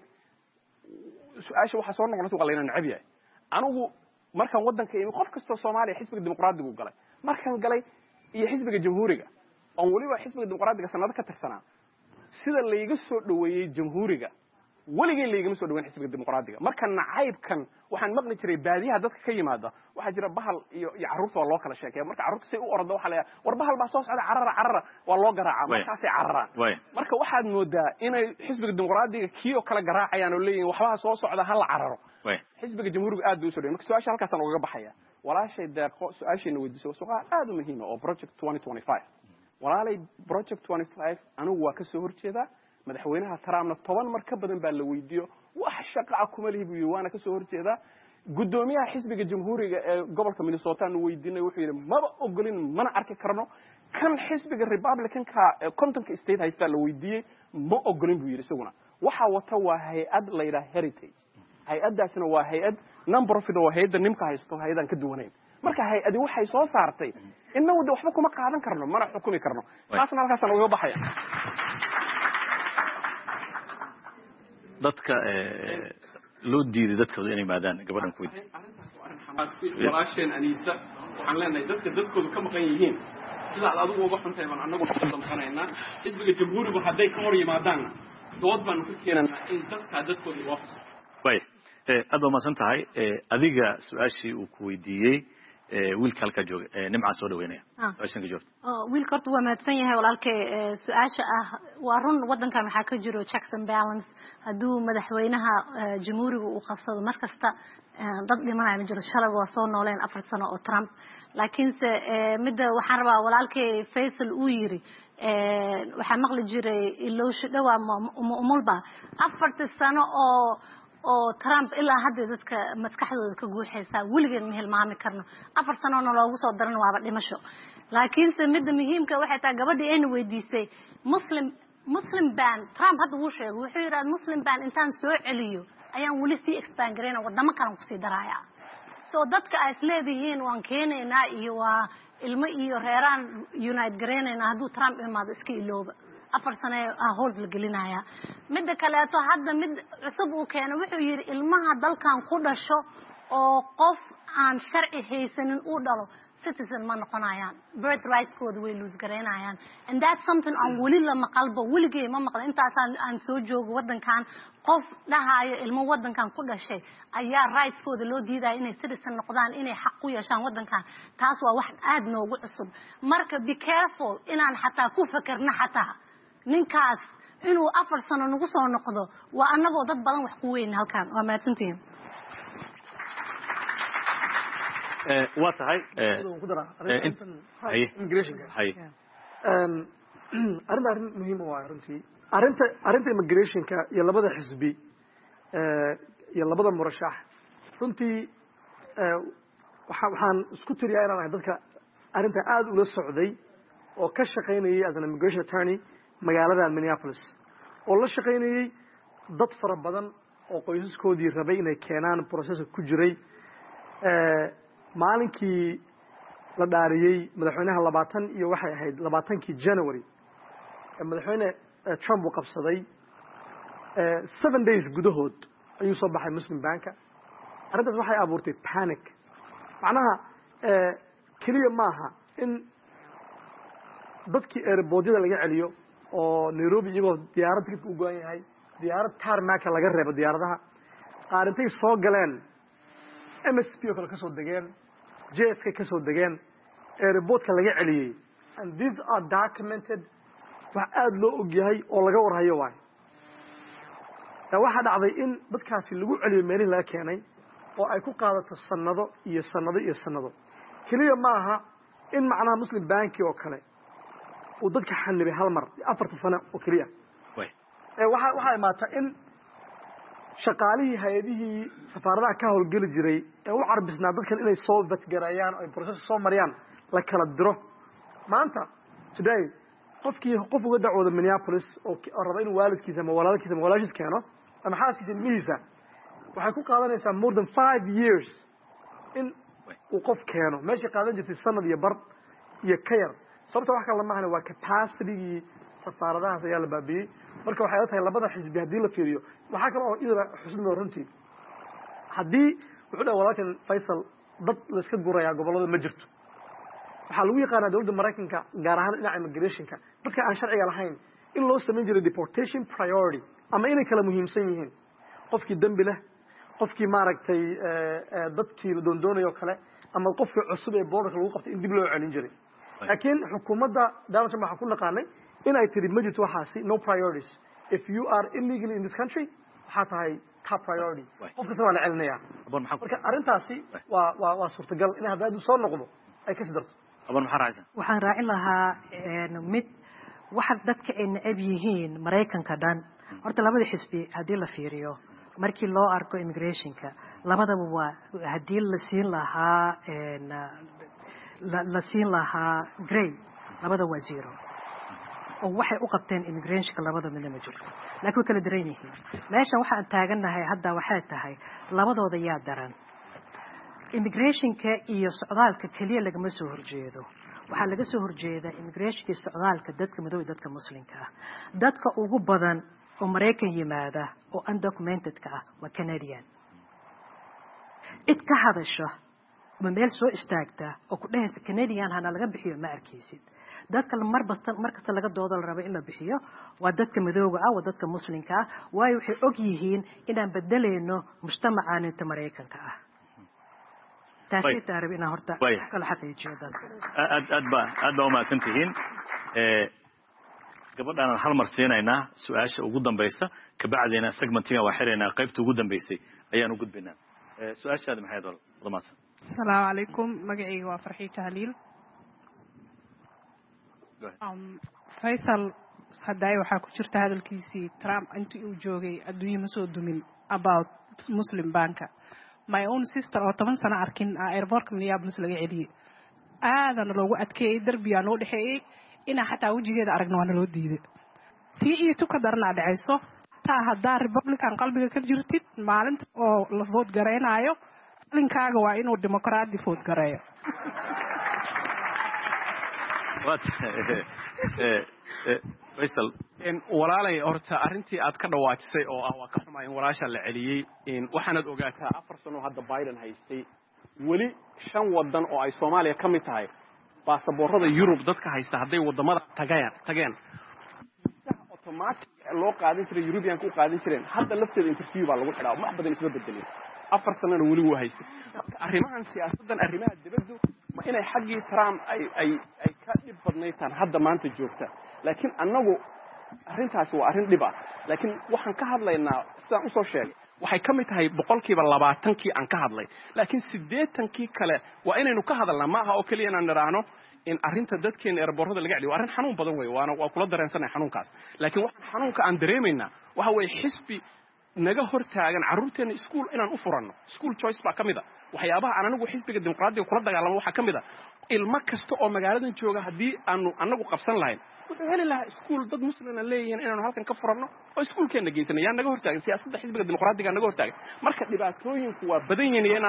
سؤال waxa soo noqonaysa qalina nacbiya anigu markan wadanka iyo qof kasta Soomaaliya xisbiga dimuqraadiga uu galay markan galay iyo xisbiga jamhuuriga oo waliba xisbiga dimuqraadiga sanad ka tirsanaa sida la iga soo dhaweeyay jamhuuriga waligii la iga soo dhaweeyay xisbiga dimuqraadiga markan nacaybkan waxaan maqli jiray baadiyaha dadka ka yimaada waxa jira bahal iyo caruurta loo kala sheekeeyo marka caruurta si u ordo waxa la war bahal baa soo socda carara waa loo garaaca markaas ay cararaan marka waxaad moodaa inay xisbiga dimuqraadiga kiyo kala garaacayaan oo leeyihiin waxba soo socda hal cararo xisbiga jamhuuriga aad buu soo dhaweeyay marka su'aasha halkaas aan uga baxaya walaashay deeqo su'aashayna weydiisay su'aal aad u muhiim ah oo project 2025 walaalay project 25 anigu waa ka soo horjeedaa madaxweynaha Trumpna 10 mar ka badan baa la weydiiyo wax shaqo kuma lihibiyo waana ka soo horjeedaa gudoomiyaha xisbiga jamhuuriga ee gobolka Minnesota uu weydiinay wuxuu yiri maba ogolin mana arki karno kan xisbiga Republican-ka contonka state haysta la weydiiyay ma ogolin buu yiri isaguna waxa wata waa hay'ad la yiraahdo heritage hay'adaasna waa hay'ad non-profit oo hay'adda nimka haysto hay'adan ka duwanayn marka hay'adi waxay soo saartay innagu waxba kuma qaadan karno mana xukumi karno taasna halkaas aan uga baxaya dadka loo diiday dadkooda inay maadaan gabadhan ku weydiis walaasheen Anisa waxaan leenahay dadkooda ka maqan yihiin sida adigu uga xuntahay baan anagu damqanaynaa xisbiga jamhuurigu hadday ka hor yimaadaan dood baan ku keenanaa in dadkooda loo fasaxo way aad ma san tahay adiga su'aashii uu ku weydiiyay wiilka halka jooga nimca soo dhaweynaya su'aashan ka joogto wiilka horta waa mahadsan yahay walaalkay su'aasha waa run wadankan waxaa ka jiro checks and balance hadduu madaxweynaha jamhuuriga uu qabsado markasta dad dhimanaya ma jiro shalay waa soo nooleen 4 sano oo Trump laakiinse midda waxaan rabaa walaalkay Faisal uu yiri waxaa maqli jiray ilowsho dhawaa umulba 4 sano oo Trump ilaa hadda dadka maskaxdooda ka guuxaysa wiligeed ma hilmaami karno 4 sano oo loogu soo daran waaba dhimasho laakiinse midda muhiimka waxay tahay gabadhii ay weydiisay muslim ban Trump hadda uu sheegay wuxuu yiraahdaa muslim ban intaan soo celiyo ayaan wali si expand gareena wadamo kale ku sii daraya soo dadka ay isleedihiin waan keenaynaa iyo waa ilmo iyo reeraan unite gareena hadduu Trump imaado iska ilooba 4 sano hold la gelinaya midda kale to hadda mid cusub uu keenay wuxuu yiri ilmaha dalkan ku dhasho oo qof aan sharci haysanin uu dhalo citizen ma noqonayaan birth rights kooda way lose gareynayaan and that's something aan wali la maqalba waligay ma maqla intaas aan soo joogo wadankan qof dhahayo ilmo wadankan ku dhashay ayaa rights kooda loo diiday inay citizen noqdaan inay xaq u yeeshaan wadankan taas waa wax aad noogu cusub marka be careful inaan xataa ku fakarna xataa ninkaas inuu 4 sano nagu soo noqdo waa anagoo dad badan wax ku weyn halkan waa mahadsantiin waa tahay immigration arrin muhiim ah runtii arrinta immigration-ka iyo labada xisbi iyo labada murashax runtii waxaan isku tiriyaa inaan ahay dadka arrinta aad ula socday oo ka shaqaynayay as an immigration attorney magaalada Minneapolis oo la shaqaynayay dad fara badan oo qoysaskoodii rabay inay keenaan process ku jiray maalinkii la dhaariyay madaxweynaha 20 iyo waxay ahayd 20kii January madaxweyne Trump uu qabsaday 7 days gudahood ayuu soo baxay Muslim Bank arrintaas waxay abuurtay panic macnaha kaliya maaha in dadkii airportyada laga celiyo oo Nairobi iyagoo diyaarad tigidhka u go'an yahay diyaarad tarmac laga reebo diyaaradaha qaarintay soo galeen MSP oo kale ka soo degeen JFK ka soo degeen airportka laga celiyay and these are documented wax aad loo og yahay oo laga warhayo waay waxa dhacday in dadkaasi lagu celiyo meelihii laga keenay oo ay ku qaadato sanado iyo sanado iyo sanado kaliya maaha in macnaha Muslim Bank oo kale uu dadka xanibay hal mar 4 sano oo kaliya waxa imaata in shaqaalihii hay'adihii safaaradaha ka howlgeli jiray ee u carbisnaa dadkan inay soo vatgarayaan oo process soo mariyaan la kala diro maanta today qof uga dacwooda Minneapolis oo raba inuu waalidkiisa ama walaalkiisa ama walaashiis keeno ama xaaskiisa ilmihiisa waxay ku qaadanaysaa more than 5 years in uu qof keeno meeshii qaadan jirtay sanad iyo bar iyo ka yar sababta wax kale ma ahna waa capacity safaaradaha ayaa la baabiyay marka waxay tahay labada xisbi hadii la fiiriyo waxa kale oo idara xusnimo runtii hadii wuxuu dhaw walaalkan Faisal dad la iska guraya gobolada ma jirto waxaa lagu yaqaanaa dawladda Mareykanka gaar ahaan dhinaca immigrationka dadka aan sharciga lahayn in loo sameyn jiray deportation priority ama inay kala muhiimsan yihiin qofkii dambi leh qofkii maaragtay dadkii la doondoonayo kale ama qofkii cusub ee borderka lagu qabtay in dib loo celin jiray laakiin xukuumadda dawladda waxa ku naqaanay in ay tiri ma jirto waxaasi no priorities if you are illegally in this country waxa tahay top priority qofka soo la celinaya marka arrintaasi waa suurtagal in hadda soo noqdo ay ka sidarto waxaan raacin lahaa mid waxa dadka ay necab yihiin Mareykanka dhan horta labada xisbi hadii la fiiriyo markii loo arko immigrationka labadaba waa hadii la siin lahaa gray labada waa zero oo waxay u qabteen immigrationka labada midna ma jiro laakiin way kala daran yihiin meesha waxa aan taaganahay hadda waxay tahay labadooda yaa daran immigrationka iyo socdaalka kaliya lagama soo horjeedo waxaa laga soo horjeeda immigrationka iyo socdaalka dadka madow iyo dadka muslimka ah dadka ugu badan oo Mareykan yimaada oo undocumented ka ah waa Canadian cid ka hadasho ma meel soo istaagta oo ku dhahaysa Canadian hana laga bixiyo ma arkaysid dadka markasta laga doodo la rabo in la bixiyo waa dadka madowga ah waa dadka muslimka ah waayo waxay og yihiin inaan bedelayno mujtamacaan inta Mareykanka ah taasi taarib ina horta kala xaqiijiyo dadka aad baa uma santihiin gabadhaan hal mar siinayna su'aasha ugu dambaysa ka bacdina segmentiga waa xireenaa qaybta ugu dambaysay ayaan u gudbinaa su'aashaada maxay dhammaan السلام عليكم مقعي وفرحي تهليل فيصل صدقي waxaa ku jirta hadalkiisii Trump intii uu joogay adduunyo ma soo dumin about Muslim Bank my own sister oo 10 sano arkin airport Minneapolis laga celiyay aadan loogu adkeeyay darbiga noo dhaxeeyay ina xataa wajigeeda aragno waa loo diiday tii iyo tu ka darna dhacayso taa hadda Republican qalbiga ka jirtid maalinta oo la vote gareenayo linkaaga waa inuu dimuqraadi vote gareeyo Faisal walaalay horta arrintii aad ka dhawaajisay oo ah waa ka xumaa in walaasha la celiyay waxaanad ogaataa 4 sano hadda Biden haystay wali 5 wadan oo ay Soomaaliya ka mid tahay baasaboorada Europe dadka haysta haday wadamada tageen automatic loo qaadin jiray European ku qaadin jireen hadda lafteeda interview baa lagu xidhaa wax badan isba bedelay 4 sano wali wuu haystay arrimahan siyaasadan arrimaha dibadda ma inay xaqii Trump ay ka dib badnaytaan hadda maanta joogta laakiin annagu arrintaasi waa arrin dhib ah laakiin waxaan ka hadlaynaa sidaan u soo sheegay waxay ka mid tahay 20% aan ka hadlay laakiin 80% kale waa inaynu ka hadalnaa ma aha oo kaliya inaan niraahno in arrinta dadkeena airportada laga celiyo arrin xanuun badan weey waa kula dareensanahay xanuunkaas laakiin waxaan xanuunka aan dareemaynaa waxa weey xisbi naga hortaagan carruurteena iskuul inaan u furanno school choice baa ka mid a waxyaabaha aan anagu xisbiga dimuqraadiga kula dagaalamo waxaa ka mid a ilmo kasta oo magaaladan jooga haddii aanu anagu qabsan lahayn wuxuu heli lahaa iskuul dad muslina leeyihiin inaanu halkan ka furanno oo iskuulkeenna geysana yaa naga hortaagan siyaasadda xisbiga dimuqraadiga naga hortaagan marka dhibaatooyinku waa badan yihiin iyo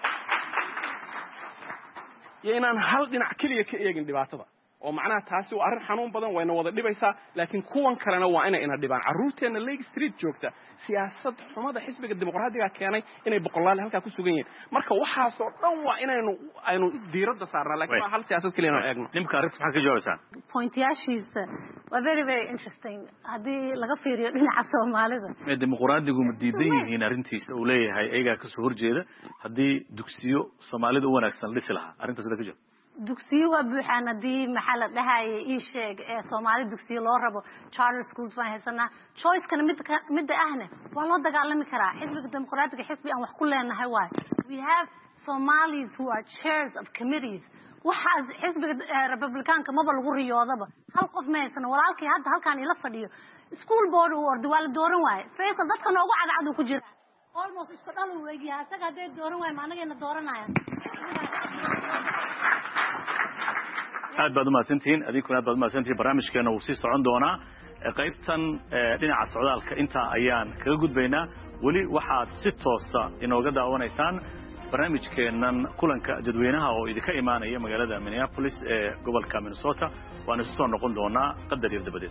inaan hal dhinac keliya ka eegin dhibaatada oo macnaha taasi waa arrin xanuun badan wayna wada dhibaysaa laakiin kuwan kalena waa inay ina dhibaan carruurteenna Lake Street joogta siyaasad xumada xisbiga dimuqraadiga keenay inay boqolaal halka ku sugan yihiin marka waxaas oo dhan waa inaynu diiradda saarnaa laakiin waa hal siyaasad kaliya inaan eegno nimka arrinta maxaa ka jawaabaysaa pointyashiisa waa very interesting haddii laga fiiriyo dhinaca Soomaalida dimuqraadigu ma diidan yihiin arrintiisa uu leeyahay ayaga ka soo horjeeda haddii dugsiyo Soomaalida u wanaagsan la dhisi lahaa arrintaas ka jawaab dugsiyo waa buuxaan haddii maxaa la dhahaayay ii sheeg ee Soomaali dugsiyo loo rabo charter schools baan haysanaa choice-kana midda ahna waa loo dagaalami karaa xisbiga dimuqraadiga xisbi aan wax ku leenahay waay we have Somalis who are chairs of committees waxaas xisbiga republicaanka maba lagu riyoodaba hal qof ma haysan walaalkii hadda halkaan ila fadhiyo school board uu ordo waa la dooran waaye Faisal dadka noogu cadcad uu ku jira almost isku dhal uu weegiyaa asaga hadday dooran waaye ma anageena dooranayaan aad baad umahadsantihiin adinkuna aad baad umahadsantihiin barnaamijkeena wuu sii socon doonaa qaybtan dhinaca socdaalka intaa ayaan kaga gudbaynaa weli waxaad si toosa inooga daawanaysaan barnaamijkeennan kulanka dadweynaha oo idinka imaanaya magaalada Minneapolis ee gobolka Minnesota waana isu soo noqon doonaa qadar yar dabadeed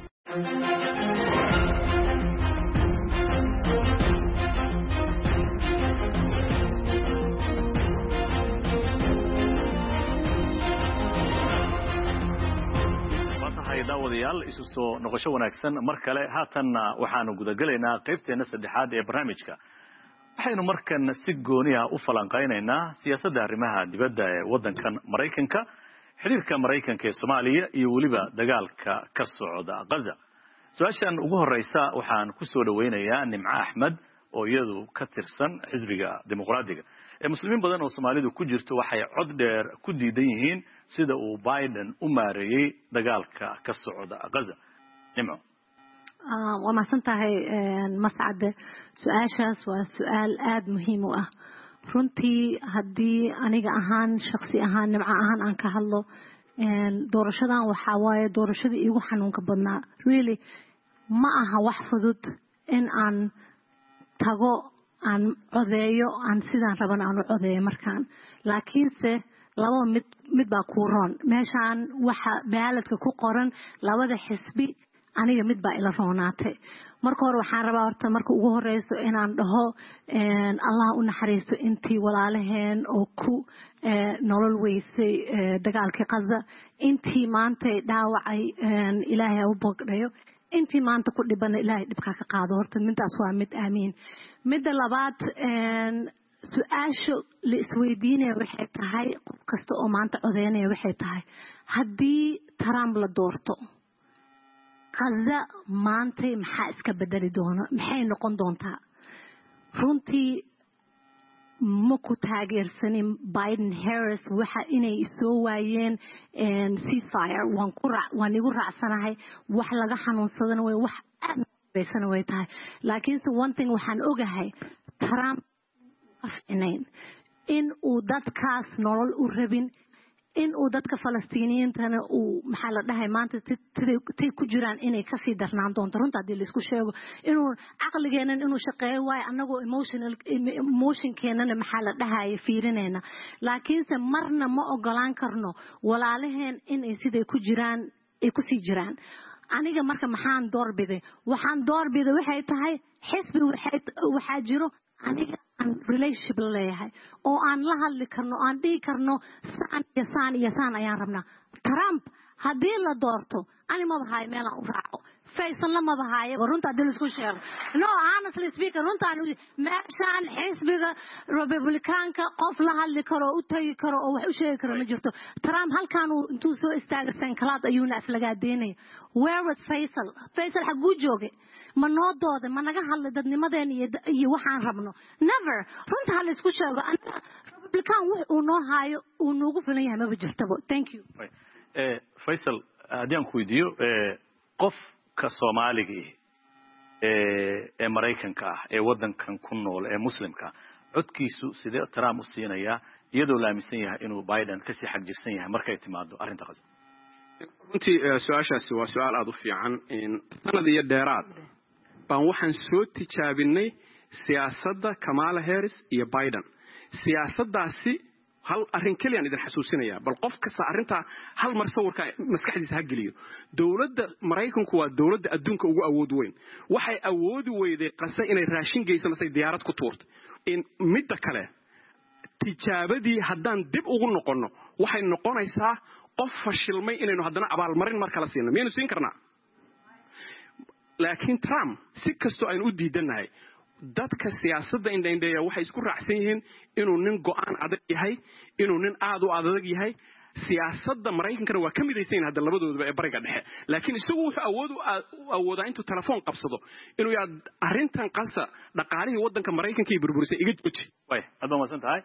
daawadayaal isu soo noqosho wanaagsan mar kale haatanna waxaanu gudagalaynaa qaybteena saddexaad ee barnaamijka waxaynu markan si gooni ah u falanqaynaynaa siyaasadda arrimaha dibadda ee waddankan Mareykanka xiriirka Mareykanka ee Soomaaliya iyo waliba dagaalka ka socda Gaza su'aashan ugu horeysa waxaan ku soo dhaweynayaa Nimco Axmed oo iyadu ka tirsan xisbiga dimuqraadiga muslimiin badan oo Soomaalidu ku jirto waxay cod dheer ku diidan yihiin sida uu Biden u maareeyay dagaalka ka socda Gaza Nimco waa mahadsantahay Mascade su'aashaas waa su'aal aad muhiim u ah runtii haddii aniga ahaan shakhsi ahaan Nimco ahaan aan ka hadlo doorashadan waxaa waaye doorashadii iigu xanuunka badnaa really ma aha wax fudud in aan tago aan codeeyo aan sidaan raban aan u codeeyo markaan laakiinse laba mid baa ku roon meeshaan waxa baaladka ku qoran labada xisbi aniga mid baa ila roonaatay marka hore waxaan rabaa horta marka ugu horeyso inaan dhaho Allah u naxariisto intii walaalaheen oo ku nolol weysay dagaalkii Gaza intii maanta dhaawacay Ilaahay u bogdhayo intii maanta ku dhibana Ilaahay dhibka ka qaado horta midaas waa mid aamiin midda labaad su'aasha la isweydiinaya waxay tahay qof kasta oo maanta codeynaya waxay tahay haddii Trump la doorto Gaza maanta maxaa iska bedeli doona maxay noqon doontaa runtii ma ku taageersanin Biden Harris waxa inay soo waayeen ceasefire waan igu raacsanahay wax laga xanuunsadana way wax aad beesana way tahay laakiin one thing waxaan ogahay Trump in uu dadkaas nolol u rabin in uu dadka Falastiiniyiintana uu maxaa la dhahay maanta tay ku jiraan inay ka sii darnaan doonto runta hadii la isku sheego inuu aqligeenan inuu shaqeeyo waay anagoo emotionkeenana maxaa la dhahay fiirinayna laakiinse marna ma ogolaan karno walaalaheen inay siday ku jiraan ay ku sii jiraan aniga marka maxaan doorbiday waxay tahay xisbi waxaa jiro aniga aan relationship leeyahay oo aan la hadli karno aan dhigi karno saan ayaan rabnaa Trump haddii la doorto ani ma bahay meel aan u raaco Faisal lama bahay runta hadii la isku sheego no honestly speaking runta meeshaan xisbiga Republicaanka qof la hadli karo u tagi karo oo wax u sheegi karo ma jirto Trump halkaan uu intuu soo istaagay sankalaad ayuuna aflagaadeynay where was Faisal xaguu joogay ma noo dooda ma naga hadlay dadnimadeen iyo waxaan rabno never runta hal isku sheego aniga Republican uu noo haayo uu noogu filan yahay ma jirtaba thank you Faisal hadii aan ku weydiiyo qofka Soomaaliga ee Mareykanka ah ee wadankan ku nool ee muslimka codkiisu sidee Trump u siinaya iyadoo la aaminsan yahay inuu Biden ka sii xagjirsan yahay markay timaado arrinta qasab runtii su'aashaasi waa su'aal aad u fiican sanad iyo dheeraad baan waxaan soo tijaabinay siyaasadda Kamala Harris iyo Biden siyaasaddaasi hal arrin kaliya aan idin xasuusinaya bal qof kasta arrinta hal mar sawirka maskaxdiisa ha geliyo dawladda Mareykanku waa dawladda adduunka ugu awood weyn waxay awoodi weyday qasay inay raashin geyso masay diyaarad ku tuurto in midda kale tijaabadii haddaan dib ugu noqono waxay noqonaysaa qof fashilmay inaynu haddana abaalmarin mar kala siino miyaynu siin karnaa laakiin Trump si kastoo aynu u diidanahay dadka siyaasadda indhaindheeya waxay isku raacsan yihiin inuu nin go'aan adag yahay inuu nin aad u adag yahay siyaasadda Mareykankana waa ka midaysan hadda labadooduba ee bariga dhexe laakiin isagu wuxuu awoodaa intuu telefoon qabsado inuu yaa arrintan qasa dhaqaalihii waddanka Mareykanka iyo burburisay iga jooji way hadda ma santahay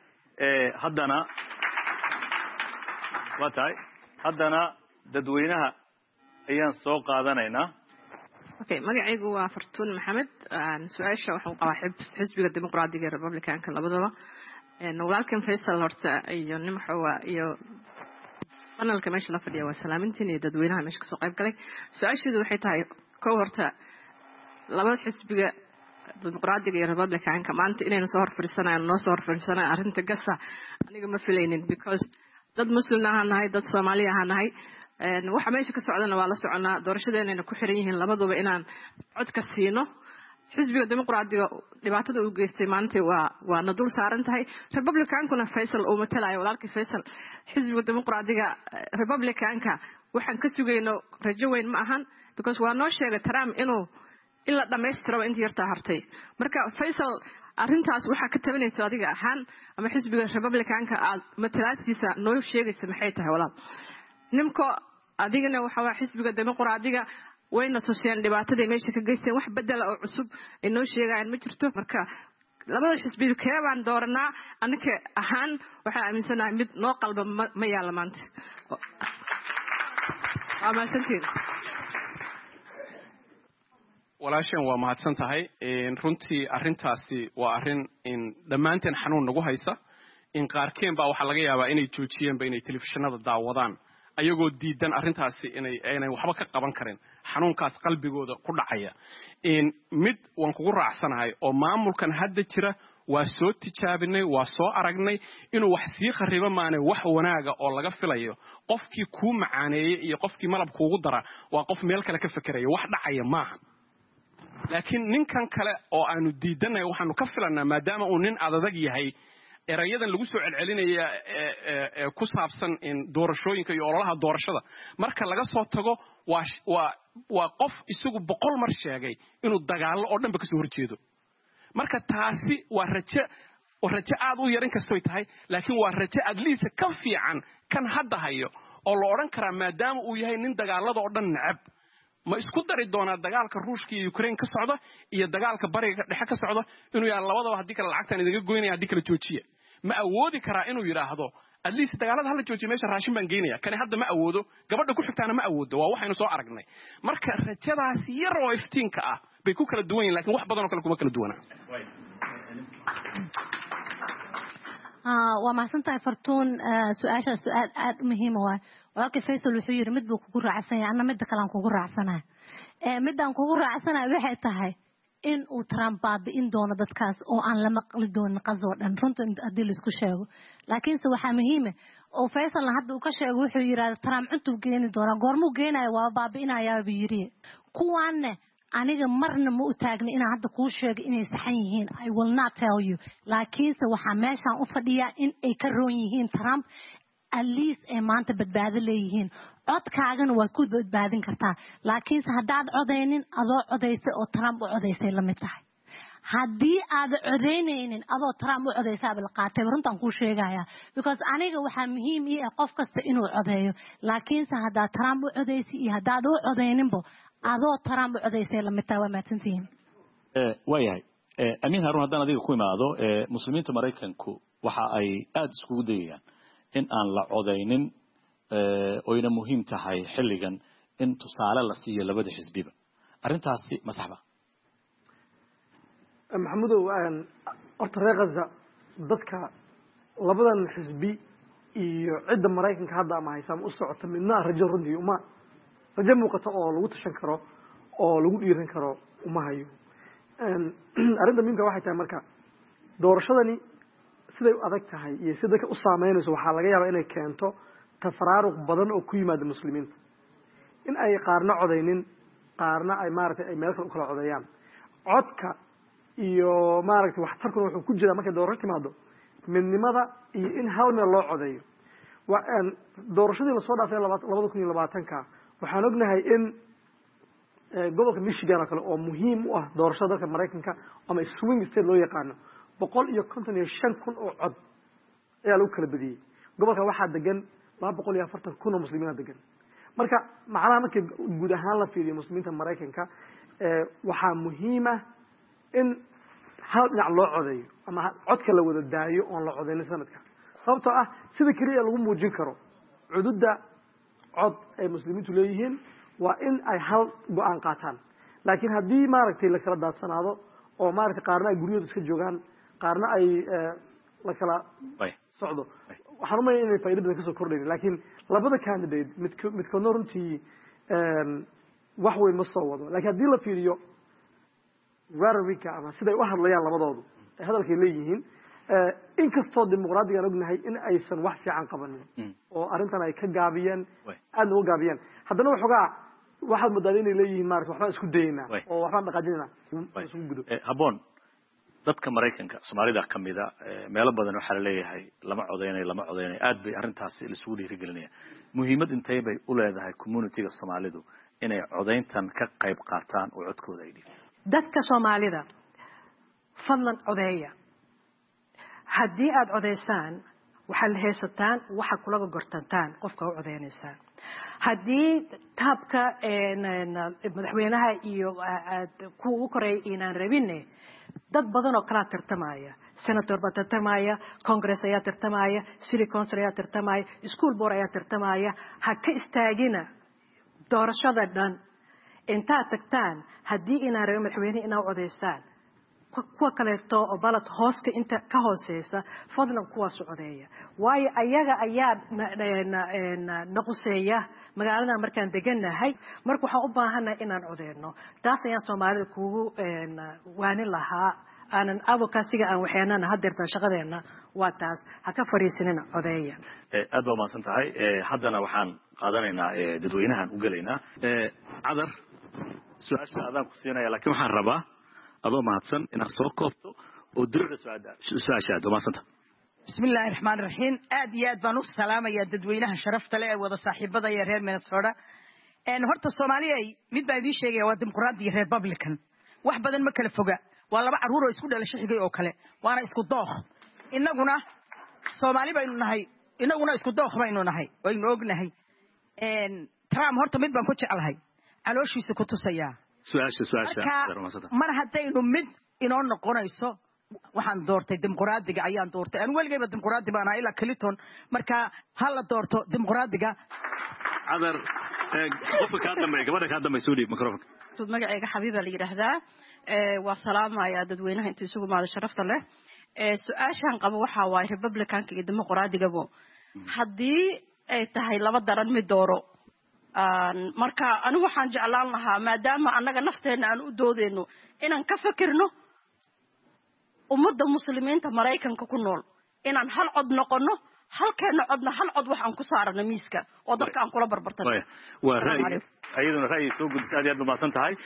haddana dadweynaha ayaan soo qaadanaynaa okay magacaygu waa Fartuun Maxamed su'aasha waxaan qabaa xisbiga dimuqraadiga ee Republicanka labadaba walaalkan Faisal horta iyo nimxowa iyo panelka meesha la fadhiya waa salaamintiin iyo dadweynaha meesha ka soo qayb galay su'aasheedu waxay tahay koow horta labada xisbiga dimuqraadiga iyo Republicanka maanta inaynu soo horfariisanayaan noo soo horfariisanayaan arrinta gasa aniga ma filaynin because dad muslim ahanahay dad Soomaali ahanahay waxa meesha ka socdana waa la soconaa doorashadeena ku xiran yihiin labaduba inaan cod ka siino xisbiga dimuqraadiga dhibaatada uu geystay maanta waa na dul saaran tahay Republicankuna Faisal oo matalayo walaalkii Faisal xisbiga dimuqraadiga Republicanka waxaan ka sugayno rajo weyn ma ahan because waa noo sheegay Trump inuu ila dhameystiro intii yarta hartay marka Faisal arrintaas waxa ka tabanaysa adiga ahaan ama xisbiga Republicanka aad matalaadkiisa noo sheegaysa maxay tahay walaal nimko adigana waxa waa xisbiga dimuqraadiga wayna tuseen dhibaatada meesha ka geysteen wax bedel oo cusub inoo sheegayaan ma jirto marka labada xisbi keebaan dooranaa anaka ahaan waxa aaminsanahay mid noo qalba ma yaala maanta ama santiin walaashan waa mahadsan tahay runtii arrintaasi waa arrin in dhammaanteen xanuun nagu haysa in qaarkeen baa waxa laga yaabaa inay joojiyeenba inay telefishinada daawadaan ayagoo diidan arrintaasi inay waxba ka qaban karin xanuunkaas qalbigooda ku dhacaya mid waan kugu raacsanahay oo maamulkan hadda jira waa soo tijaabinay waa soo aragnay inuu wax sii kharibo maane wax wanaaga oo laga filayo qofkii kuu macaaneeyey iyo qofkii malab kuugu dara waa qof meel kale ka fekeraya wax dhacaya maaha laakiin ninkan kale oo aanu diidanay waxaanu ka filanaa maadaama uu nin adag yahay erayadan lagu soo celcelinaya ku saabsan in doorashooyinka iyo ololaha doorashada marka laga soo tago waa qof isagu 100 mar sheegay inuu dagaalo oo dhanba ka soo horjeedo marka taasi waa rajo aad u yarin kastoy tahay laakiin waa rajo at least ka fiican kan hadda hayo oo la oran karaa maadaama uu yahay nin dagaalada oo dhan nacab ma isku dari doonaa dagaalka Ruushka iyo Ukraine ka socda iyo dagaalka bariga dhexe ka socda inuu yahay labadaba hadii kala lacagtan idiga goynaya hadii kala joojiya ma awoodi karaa inuu yiraahdo at least dagaalada hala joojiyo meesha raashin baan geynaya kan hadda ma awoodo gabadha ku xigtaana ma awoodo waa waxaynu soo aragnay marka rajadaas yar oo iftiinka ah bay ku kala duwan yihiin laakiin wax badan oo kale kuma kala duwana waa mahadsantahay Fartuun su'aasha su'aal aad muhiim ah walaalkii Faisal wuxuu yiri mid buu kugu raacsan yahay anna mid kale aan kugu raacsanahay midaan kugu raacsanahay waxay tahay in uu Trump baabi'in doono dadkaas oo aan la maqli doonin qasoo dhan runta hadii la isku sheego laakiin waxa muhiim ah oo Faisal hadda uu ka sheego wuxuu yiraahdaa Trump intuu geeni doona goormuu geenayo waa baabi'inayaa buu yiri kuwaanne aniga marna ma u taagna inaan hadda kuu sheego inay saxan yihiin I will not tell you laakiin waxa meeshan u fadhiyaa in ay ka roon yihiin Trump at least ay maanta badbaado leeyihiin codkaagana waad ku badbaadin kartaa laakiin haddaad codeynin adoo codeysay oo Trump u codeysay la mid tahay haddii aad codeynaynin adoo Trump u codeysay bal qaatay runtan ku sheegaya because aniga waxa muhiim ah qof kasta inuu codeeyo laakiin haddaad Trump u codeysay iyo haddaad u codeyninbo adoo Trump u codeysay la mid tahay waa maatantiin waayahay Amin Harun haddaan adiga ku imaado muslimiinta Mareykanku waxa ay aad iskugu dayayaan in aan la codeynin oo ina muhiim tahay xilligan in tusaale la siiyo labada xisbiba arrintaasi ma saxba maxamudow horta reer Gaza dadka labadan xisbi iyo cidda Mareykanka hadda ama haysan u socota midna rajo runtii uma rajo muuqato oo lagu tashan karo oo lagu dhiiran karo uma hayo arrinta muhiimka waxay tahay marka doorashadani siday u adag tahay iyo sida dadka u saameynayso waxaa laga yaabaa inay keento tafraaruq badan oo ku yimaada muslimiinta in ay qaarna codaynin qaarna ay maaragtay ay meel kale u kala codeeyaan codka iyo maaragtay waxtarkuna wuxuu ku jiraa markay doorasho timaado midnimada iyo in hal meel loo codeeyo doorashadii lasoo dhaafay 2020 waxaan ognahay in gobolka Michigan oo kale oo muhiim u ah doorashada dalka Mareykanka ama swing state loo yaqaano 155,000 oo cod ayaa lagu kala badiyay gobolka waxaa degan 240,000 oo muslimiin degan marka macnaha markii guud ahaan la fiiriyo muslimiinta Mareykanka waxaa muhiim ah in hal dhinac loo codeeyo ama codka la wada daayo oo la codeeyo sanadka sababtoo ah sida kaliya lagu muujin karo cududa cod ay muslimiintu leeyihiin waa in ay hal go'aan qaataan laakiin haddii maaragtay la kala daadsanaado oo maaragtay qaarna ay guryahooda iska joogaan qaarna ay la kala socdo waxaan u maleeyaa inay faa'iido badan kasoo kordhayn laakiin labada candidate midkoodna runtii wax weyn ma soo wado laakiin haddii la fiiriyo rhetorica ama siday u hadlayaan labadoodu ay hadalkay leeyihiin inkastoo dimuqraadigaan ognahay in aysan wax fiican qabanin oo arrintan ay ka gaabiyeen aadna uga gaabiyeen haddana waxoogaa waxaad moodaa inay leeyihiin maarata waxbaan isku dayaynaa oo waxbaan dhaqaajinaynaa isugu gudo habboon dadka Mareykanka Soomaalida kamida meelo badan waxa la leeyahay lama codeynayo aad bay arrintaasi isugu dhiirigelinayaan muhiimad intee bay u leedahay community-ga Soomaalidu inay codeyntan ka qayb qaataan oo codkooda ay dhiibtaan dadka Soomaalida fadlan codeeya haddii aad codeysaan waxaad haysataan waxa kula gortantaan qofka u codeynaysaa haddii taabka madaxweynaha iyo kuwa ugu koreeya inaan rabine dad badan oo kala tartamaya senator baa tartamaya congress ayaa tartamaya city council ayaa tartamaya school board ayaa tartamaya ha ka istaagina doorashada dhan intaad tagtaan haddii inaan rabin madaxweynaha inaad codeysaan kuwa kaleeto oo balad hooska inta ka hooseysa fadlan kuwaas codeeya waayo ayaga ayaa naquseeya magaalada markaan deganahay marka waxaan u baahanahay inaan codeyno taas ayaan Soomaalida kugu waanin lahaa aanan advocacy-ga aan waxeenana hadeertan shaqadeena waa taas ha ka fariisinina codeeya aad baa mahadsan tahay haddana waxaan qaadanaynaa dadweynahan u galaynaa cadar su'aasha adaan ku siinaya laakiin waxaan rabaa adoo mahadsan inaad soo koobto oo dirida su'aasha aad mahadsantahay بسم الله الرحمن الرحيم آد بانو السلام يا ددوينها شرفت لي ودا صاحبة يا رير مينيسوتا ان هورتا الصومالية مid baa idin sheegaya waa dimuqraadi iyo republican wax badan ma kala foga waa laba caruur oo isku dhalasho xigay oo kale waana isku dooq inaguna Soomaali baynu nahay inaguna isku dooq baynu nahay waynu ognahay Trump horta mid baan ku jecelahay calooshiisa ku tusaya su'aasha mar haddaynu mid inoo noqonayso waxaan doortay dimuqraadiga ayaan doortay aan waligayba dimuqraadi baan ilaa Clinton marka hala doorto dimuqraadiga cadar qofka ka dambeeyay gabadha ka dambeeyay soo dhiib microphone magacayga xabiiba la yiraahdaa waa salaamaya dadweynaha inta isugu maada sharafta leh su'aashan qabo waxa waay republicanka iyo dimuqraadiga haddii ay tahay laba daran mid dooro marka anigu waxaan jeclaan lahaa maadaama annaga nafteena aan u doodeyno inaan ka fakirno ummadda muslimiinta Mareykanka ku nool inaan hal cod noqono halkeena codna hal cod waxaan ku saarana miiska oo dadka aan kula barbartay waa ra'yi ayaduna ra'yi soo gudbisay aad ma san tahay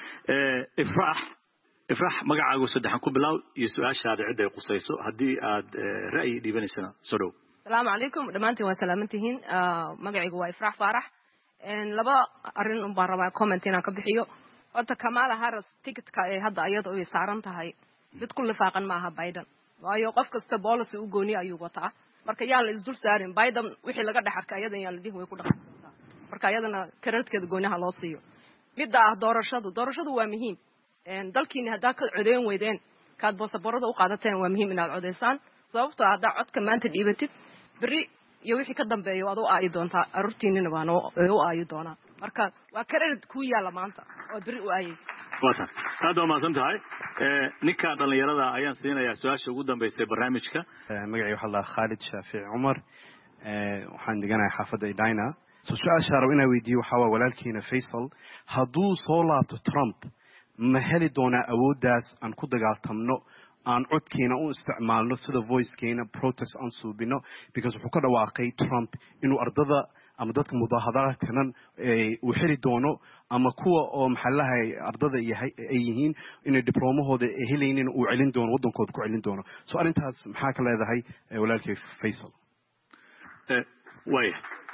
ifraax magacaagu saddexan ku bilow iyo su'aashaada cid ay qusayso hadii aad ra'yi dhiibaneysana soo dhow السلام عليكم دمانتي وسلامتين magacaygu waa Ifraax Faarax laba arin baan rabaa comment inaan ka bixiyo wata Kamala Harris ticketka ee hadda ayada oo saaran tahay mid ku lifaaqan ma aha Biden waayo qof kasta policy u gooni ayuu wataa marka yaa la isdul saarin Biden wixii laga dhaxarka ayada yaa la dhihi way ku dhaqantaa marka ayadana kareerkeeda goonaha loo siiyo midda doorashadu waa muhiim dalkiina hadda ka codeyn weydeen kaad boosaborada u qaadateen waa muhiim inaad codeysaan sababtoo ah codka maanta dhiibatid bari iyo wixii ka dambeeyo aad u aayi doontaa arurtiinina baan u aayi doonaa marka waa credit ku yaala maanta oo biri u aayaysa wata aad waa maasan tahay ninka dhalinyarada ayaan siinayaa su-aasha ugu dambeysay barnaamijka magacii waxaa la Khalid Shaafici Umar waxaan deganahay xaafadda Edina so su-aasha rabo inaan weydiiyo waxaa waa walaalkiina Faisal hadduu soo laabto Trump ma heli doonaa awooddaas aan ku dagaaltamno aan codkeena u isticmaalno sida voicekeena protest aan suubino because wuxuu ka dhawaaqay Trump inuu ardada ama dadka mudaaharaadkanan uu xiri doono ama kuwa oo maxallahay ardada ay yihiin inay diplomahooda helaynin uu celin doono wadankooda ku celin doono so arintaas maxaa ka leedahay walaalkay Faisal way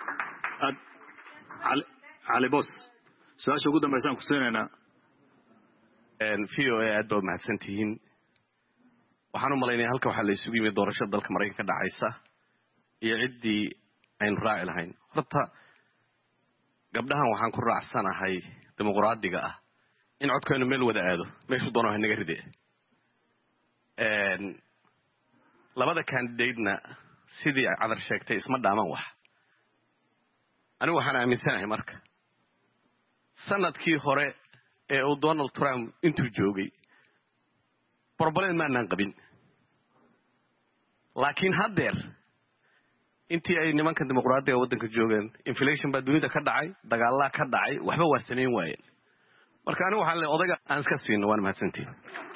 Ali Boss su-aasha ugu dambeysaan ku siinaynaa VOA aad baad mahadsantihiin waxaan u malaynaya halka waxaa la isugu yimid doorashada dalka Mareykanka ka dhacaysa iyo ciddii aynu raaci lahayn horta gabdhahan waxaan ku raacsanahay dimuqraadiga ah in codkeenu meel wada aado meeshu doono hanaga ride labada candidate-na sidii cadar sheegtay isma dhaaman wax anigu waxaan aaminsanahay marka sanadkii hore ee uu Donald Trump intuu joogay problem maanan qabin laakiin haddeer intii ay nimanka dimuqraadiga waddanka joogeen inflation baa dunida ka dhacay dagaalada ka dhacay waxba waa sameyn waayeen marka anigu waxaan leeyahay odaga aan iska siino waan mahadsantihiin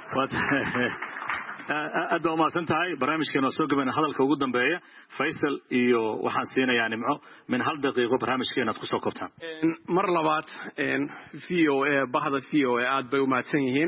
aad baa umahadsan tahay barnaamijkeena soo gabayna hadalka ugu dambeeya Faisal iyo waxaan siinayaa Nimco min hal daqiiqo barnaamijkeena aad ku soo koobtaan mar labaad VOA bahda VOA aad bay u mahadsan yihiin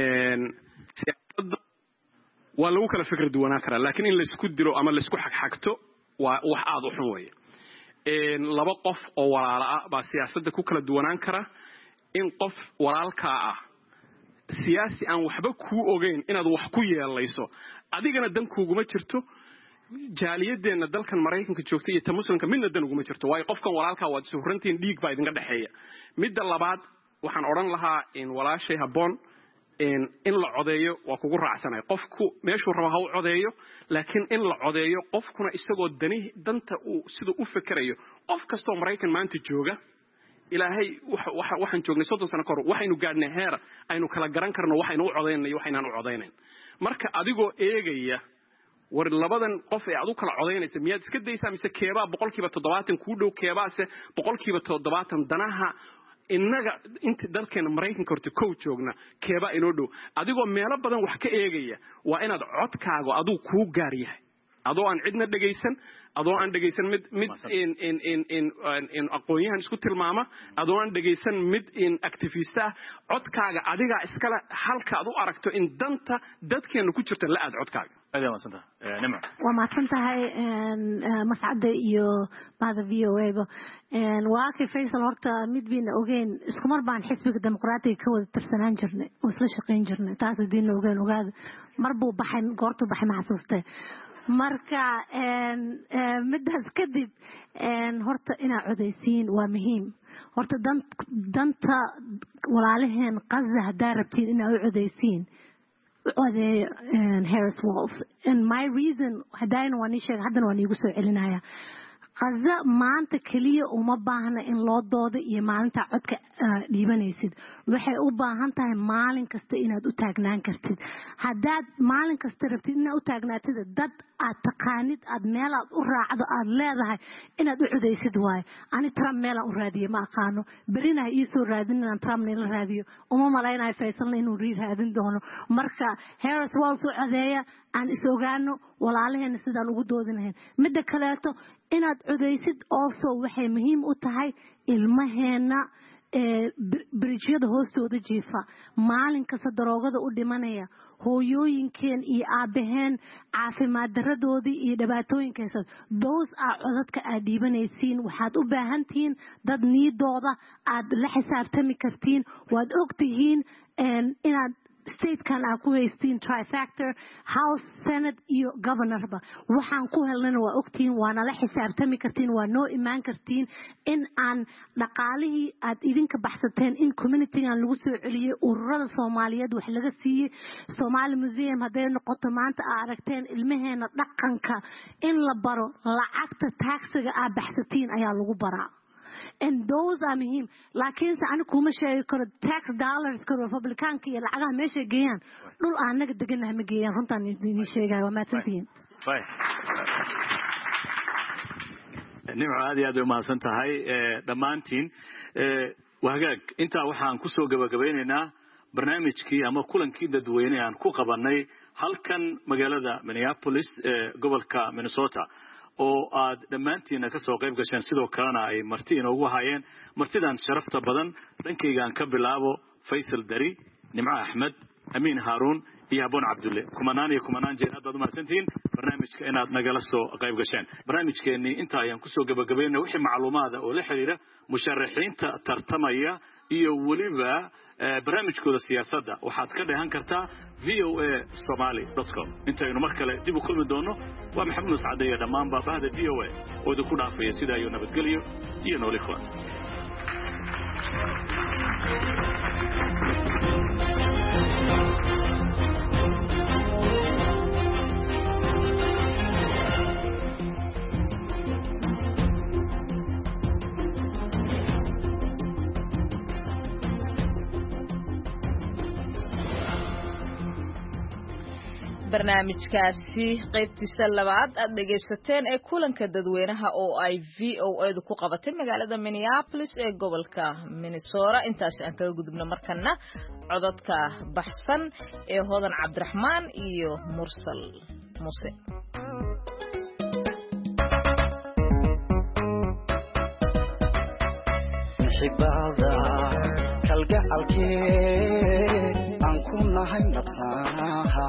waa lagu kala fikir duwanaan karaa laakiin in la isku dilo ama la isku xagxagto waa wax aad u xun weeye laba qof oo walaalo ah baa siyaasadda ku kala duwanaan kara in qof walaalkaa ah siyaasi aan waxba kuu ogeyn inaad wax ku yeelayso adigana dan kuuguma jirto jaaliyadeenna dalkan Mareykanka joogta iyo ta muslimka midna dan uguma jirto waayo qofkan walaalkaa waad suurantiin dhiig baa idinka dhaxeeya midda labaad waxaan odhan lahaa in walaashay habboon in la codeeyo waa kugu raacsanay qofku meeshuu rabo ha u codeeyo laakiin in la codeeyo qofkuna isagoo danta uu sidoo u fikirayo qof kastoo Mareykan maanta jooga ilaahay waxaan joognay 30 sano ka hor waxaynu gaadhnay heer aynu kala garan karno waxaynu u codeynay waxaynan u codeynayn marka adigoo eegaya war labadan qof ee aad u kala codeynaysa miyaad iska daysaa mise keebaa 70% ku dhow keebaase 70% danaha innaga inta dalkeena Mareykanka horta koow joogna keebaa inoo dhow adigoo meelo badan wax ka eegaya waa inaad codkaaga aduu ku gaar yahay adoo aan cidna dhageysan adoo aan dhageysan mid in aqoonyahan isku tilmaama adoo aan dhageysan mid in activist ah codkaaga adiga iskala halka aad u aragto in danta dadkeena ku jirta la aad codkaaga waa mahadsan tahay mascadda iyo bahda VOA ba waakii Faisal horta mid biina ogeyn isku mar baan xisbiga dimuqraadiga ka wada tirsanaan jirnay oo isla shaqeyn jirnay taas diina ogaada mar buu baxay goortu baxay ma xasuustay marka midaas kadib horta inaa codeysiin waa muhiim horta danta walaalaheen Gaza hadaa rabtiin inaa u codeysiin codeeyo Harris Walls and my reason hadaan waan sheegay haddana waan igu soo celinaya Gaza maanta kaliya uma baahna in loo doodo iyo maalinta codka dhiibanaysid waxay u baahan tahay maalin kasta inaad u taagnaan kartid haddaad maalin kasta rabtid inaad u taagnaatid dad aad taqaanid aad meel aad u raacdo aad leedahay inaad u codeysid waayo ani Trump meel aan u raadiyo ma aqaano berina ii soo raadin inaan Trump la raadiyo uma malaynayo Faisalna inuu raadin doono marka Harris Walls u codeeya aan isogaano walaalaheena sidaan ugu doodinayn midda kaleeto inaad codeysid also waxay muhiim u tahay ilmaheena bridgeada hoostooda jiifa maalin kasta daroogada u dhimanaya hooyooyinkeen iyo aabaheen caafimaad daradoodii iyo dhibaatooyinkaas those are codadka aad dhiibanaysiin waxaad u baahan tihiin dad niidooda aad la xisaabtami kartiin waad ogtihiin inaad state kan aad ku haystiin trifactor house senate iyo governorba waxaan ku helnana waa ogtiin waana la xisaabtami kartiin waa noo imaan kartiin in aan dhaqaalihii aad idinka baxsateen in communitygan lagu soo celiyay ururada Soomaaliyeed wax laga siiyay Somali Museum haday noqoto maanta aad aragteen ilmaheena dhaqanka in la baro lacagta taxiga aad baxsatiin ayaa lagu baraa and those are muhiim laakiin saani kuma sheegi karo tax dollars ka republicanka iyo lacagaha meesha geeyaan dhul aan naga deganahay ma geeyaan runtaan idin sheegay waa maatantiin nimco aad iyo aad u mahadsan tahay dhammaantiin wahagaag intaa waxaan kusoo gabagabeynaynaa barnaamijkii ama kulankii dadweyne aan ku qabanay halkan magaalada Minneapolis gobolka Minnesota oo aad dhammaantiin ka soo qayb gasheen sidoo kalena ay marti inoogu hayeen martidan sharafta badan dhankaygaan ka bilaabo Faisal Dari Nimco Ahmed Amin Harun iyo Abon Abdulle kumanaan jeer aad u mahadsantiin barnaamijka inaad nagala soo qayb gasheen barnaamijkeeni inta ayaan kusoo gabagabeynaa wixii macluumaad oo la xiriira musharaxiinta tartamaya iyo waliba barnaamijkooda siyaasadda waxaad ka dheehan kartaa voasomali.com intaynu mar kale dib u kulmi doono waa maxamed Mascade iyo dhammaan baabahda VOA oo idinku dhaafaya sida ay nabadgelyo iyo nooli kulanti barnaamijkaasi qaybtiisa labaad aad dhageysateen ee kulanka dadweynaha oo ay VOA ku qabatay magaalada Minneapolis ee gobolka Minnesota intaas aan kaga gudubno markana codadka baxsan ee Hodan Cabdiraxmaan iyo Mursal Muse xibada kalgacalkee aan ku nahay nafsaha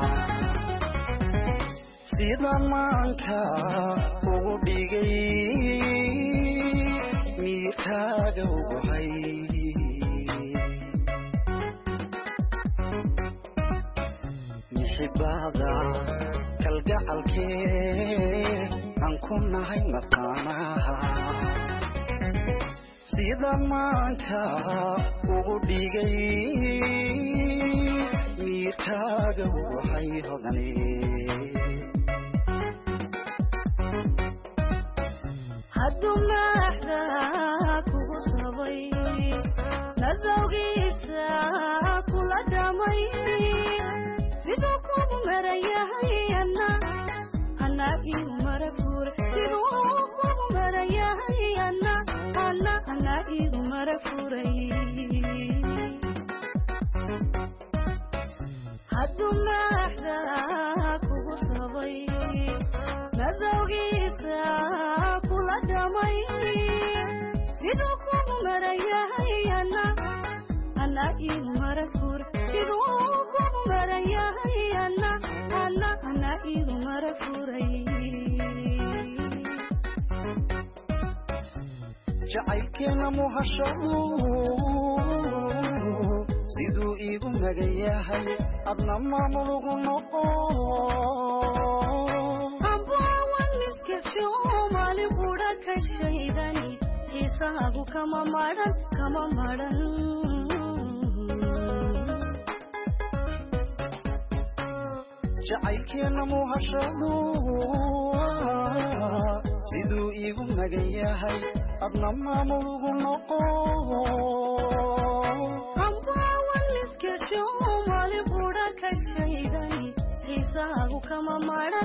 sida maanka ugu dhigay miirkaaga ugu hay xibada kalgacalkee aan ku nahay nafsaha sida maanka ugu dhigay miirkaaga ugu hay hodane haddumaaxda kugu sabay nadowgiisa kula dhamay siduu kugu marayahay ana igu marafuur siduu kugu marayahay ana igu marafuuray haddumaaxda kugu sabay nadowgiisa kula dhamay siduu kugu marayahay ana igu marafuur siduu kugu marayahay ana igu marafuuray jacaylkeena muhashadu siduu iigu magayahay adna maamulugu noqo mali qura ka shaydani xiisaagu kama maran jacaylkeena muhashadu siduu iigu magayahay adna maamulugu noqo mali qura ka shaydani xiisaagu kama maran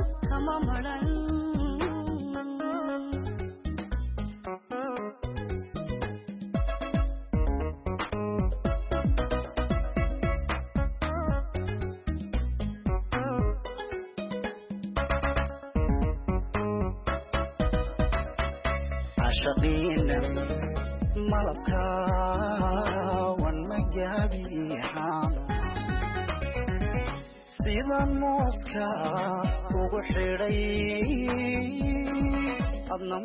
عشقينا ملكا والمجابي حامل sida mooska ugu xidhay adna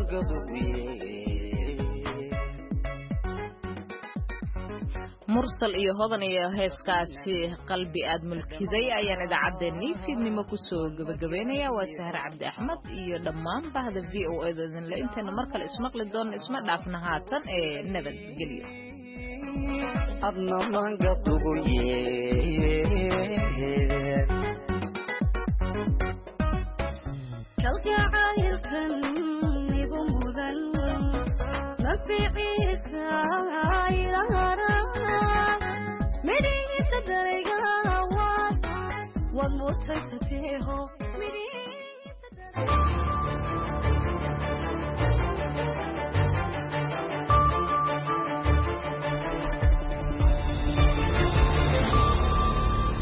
mursal iyo hodan iyo heeskaasi qalbi aad mulkiday ayaan idaacaddeenii fiidnimo kusoo gabagabeynaya waa Sahra Cabdi Axmed iyo dhammaan bahda VOA dadinle intaynu mar kale ismaqli doon isma dhaafna haatan ee nabadgelyo adna mangadugu kalgacaylkan igu mudan بعيسى إلهنا مدينة درجة والموت ستيه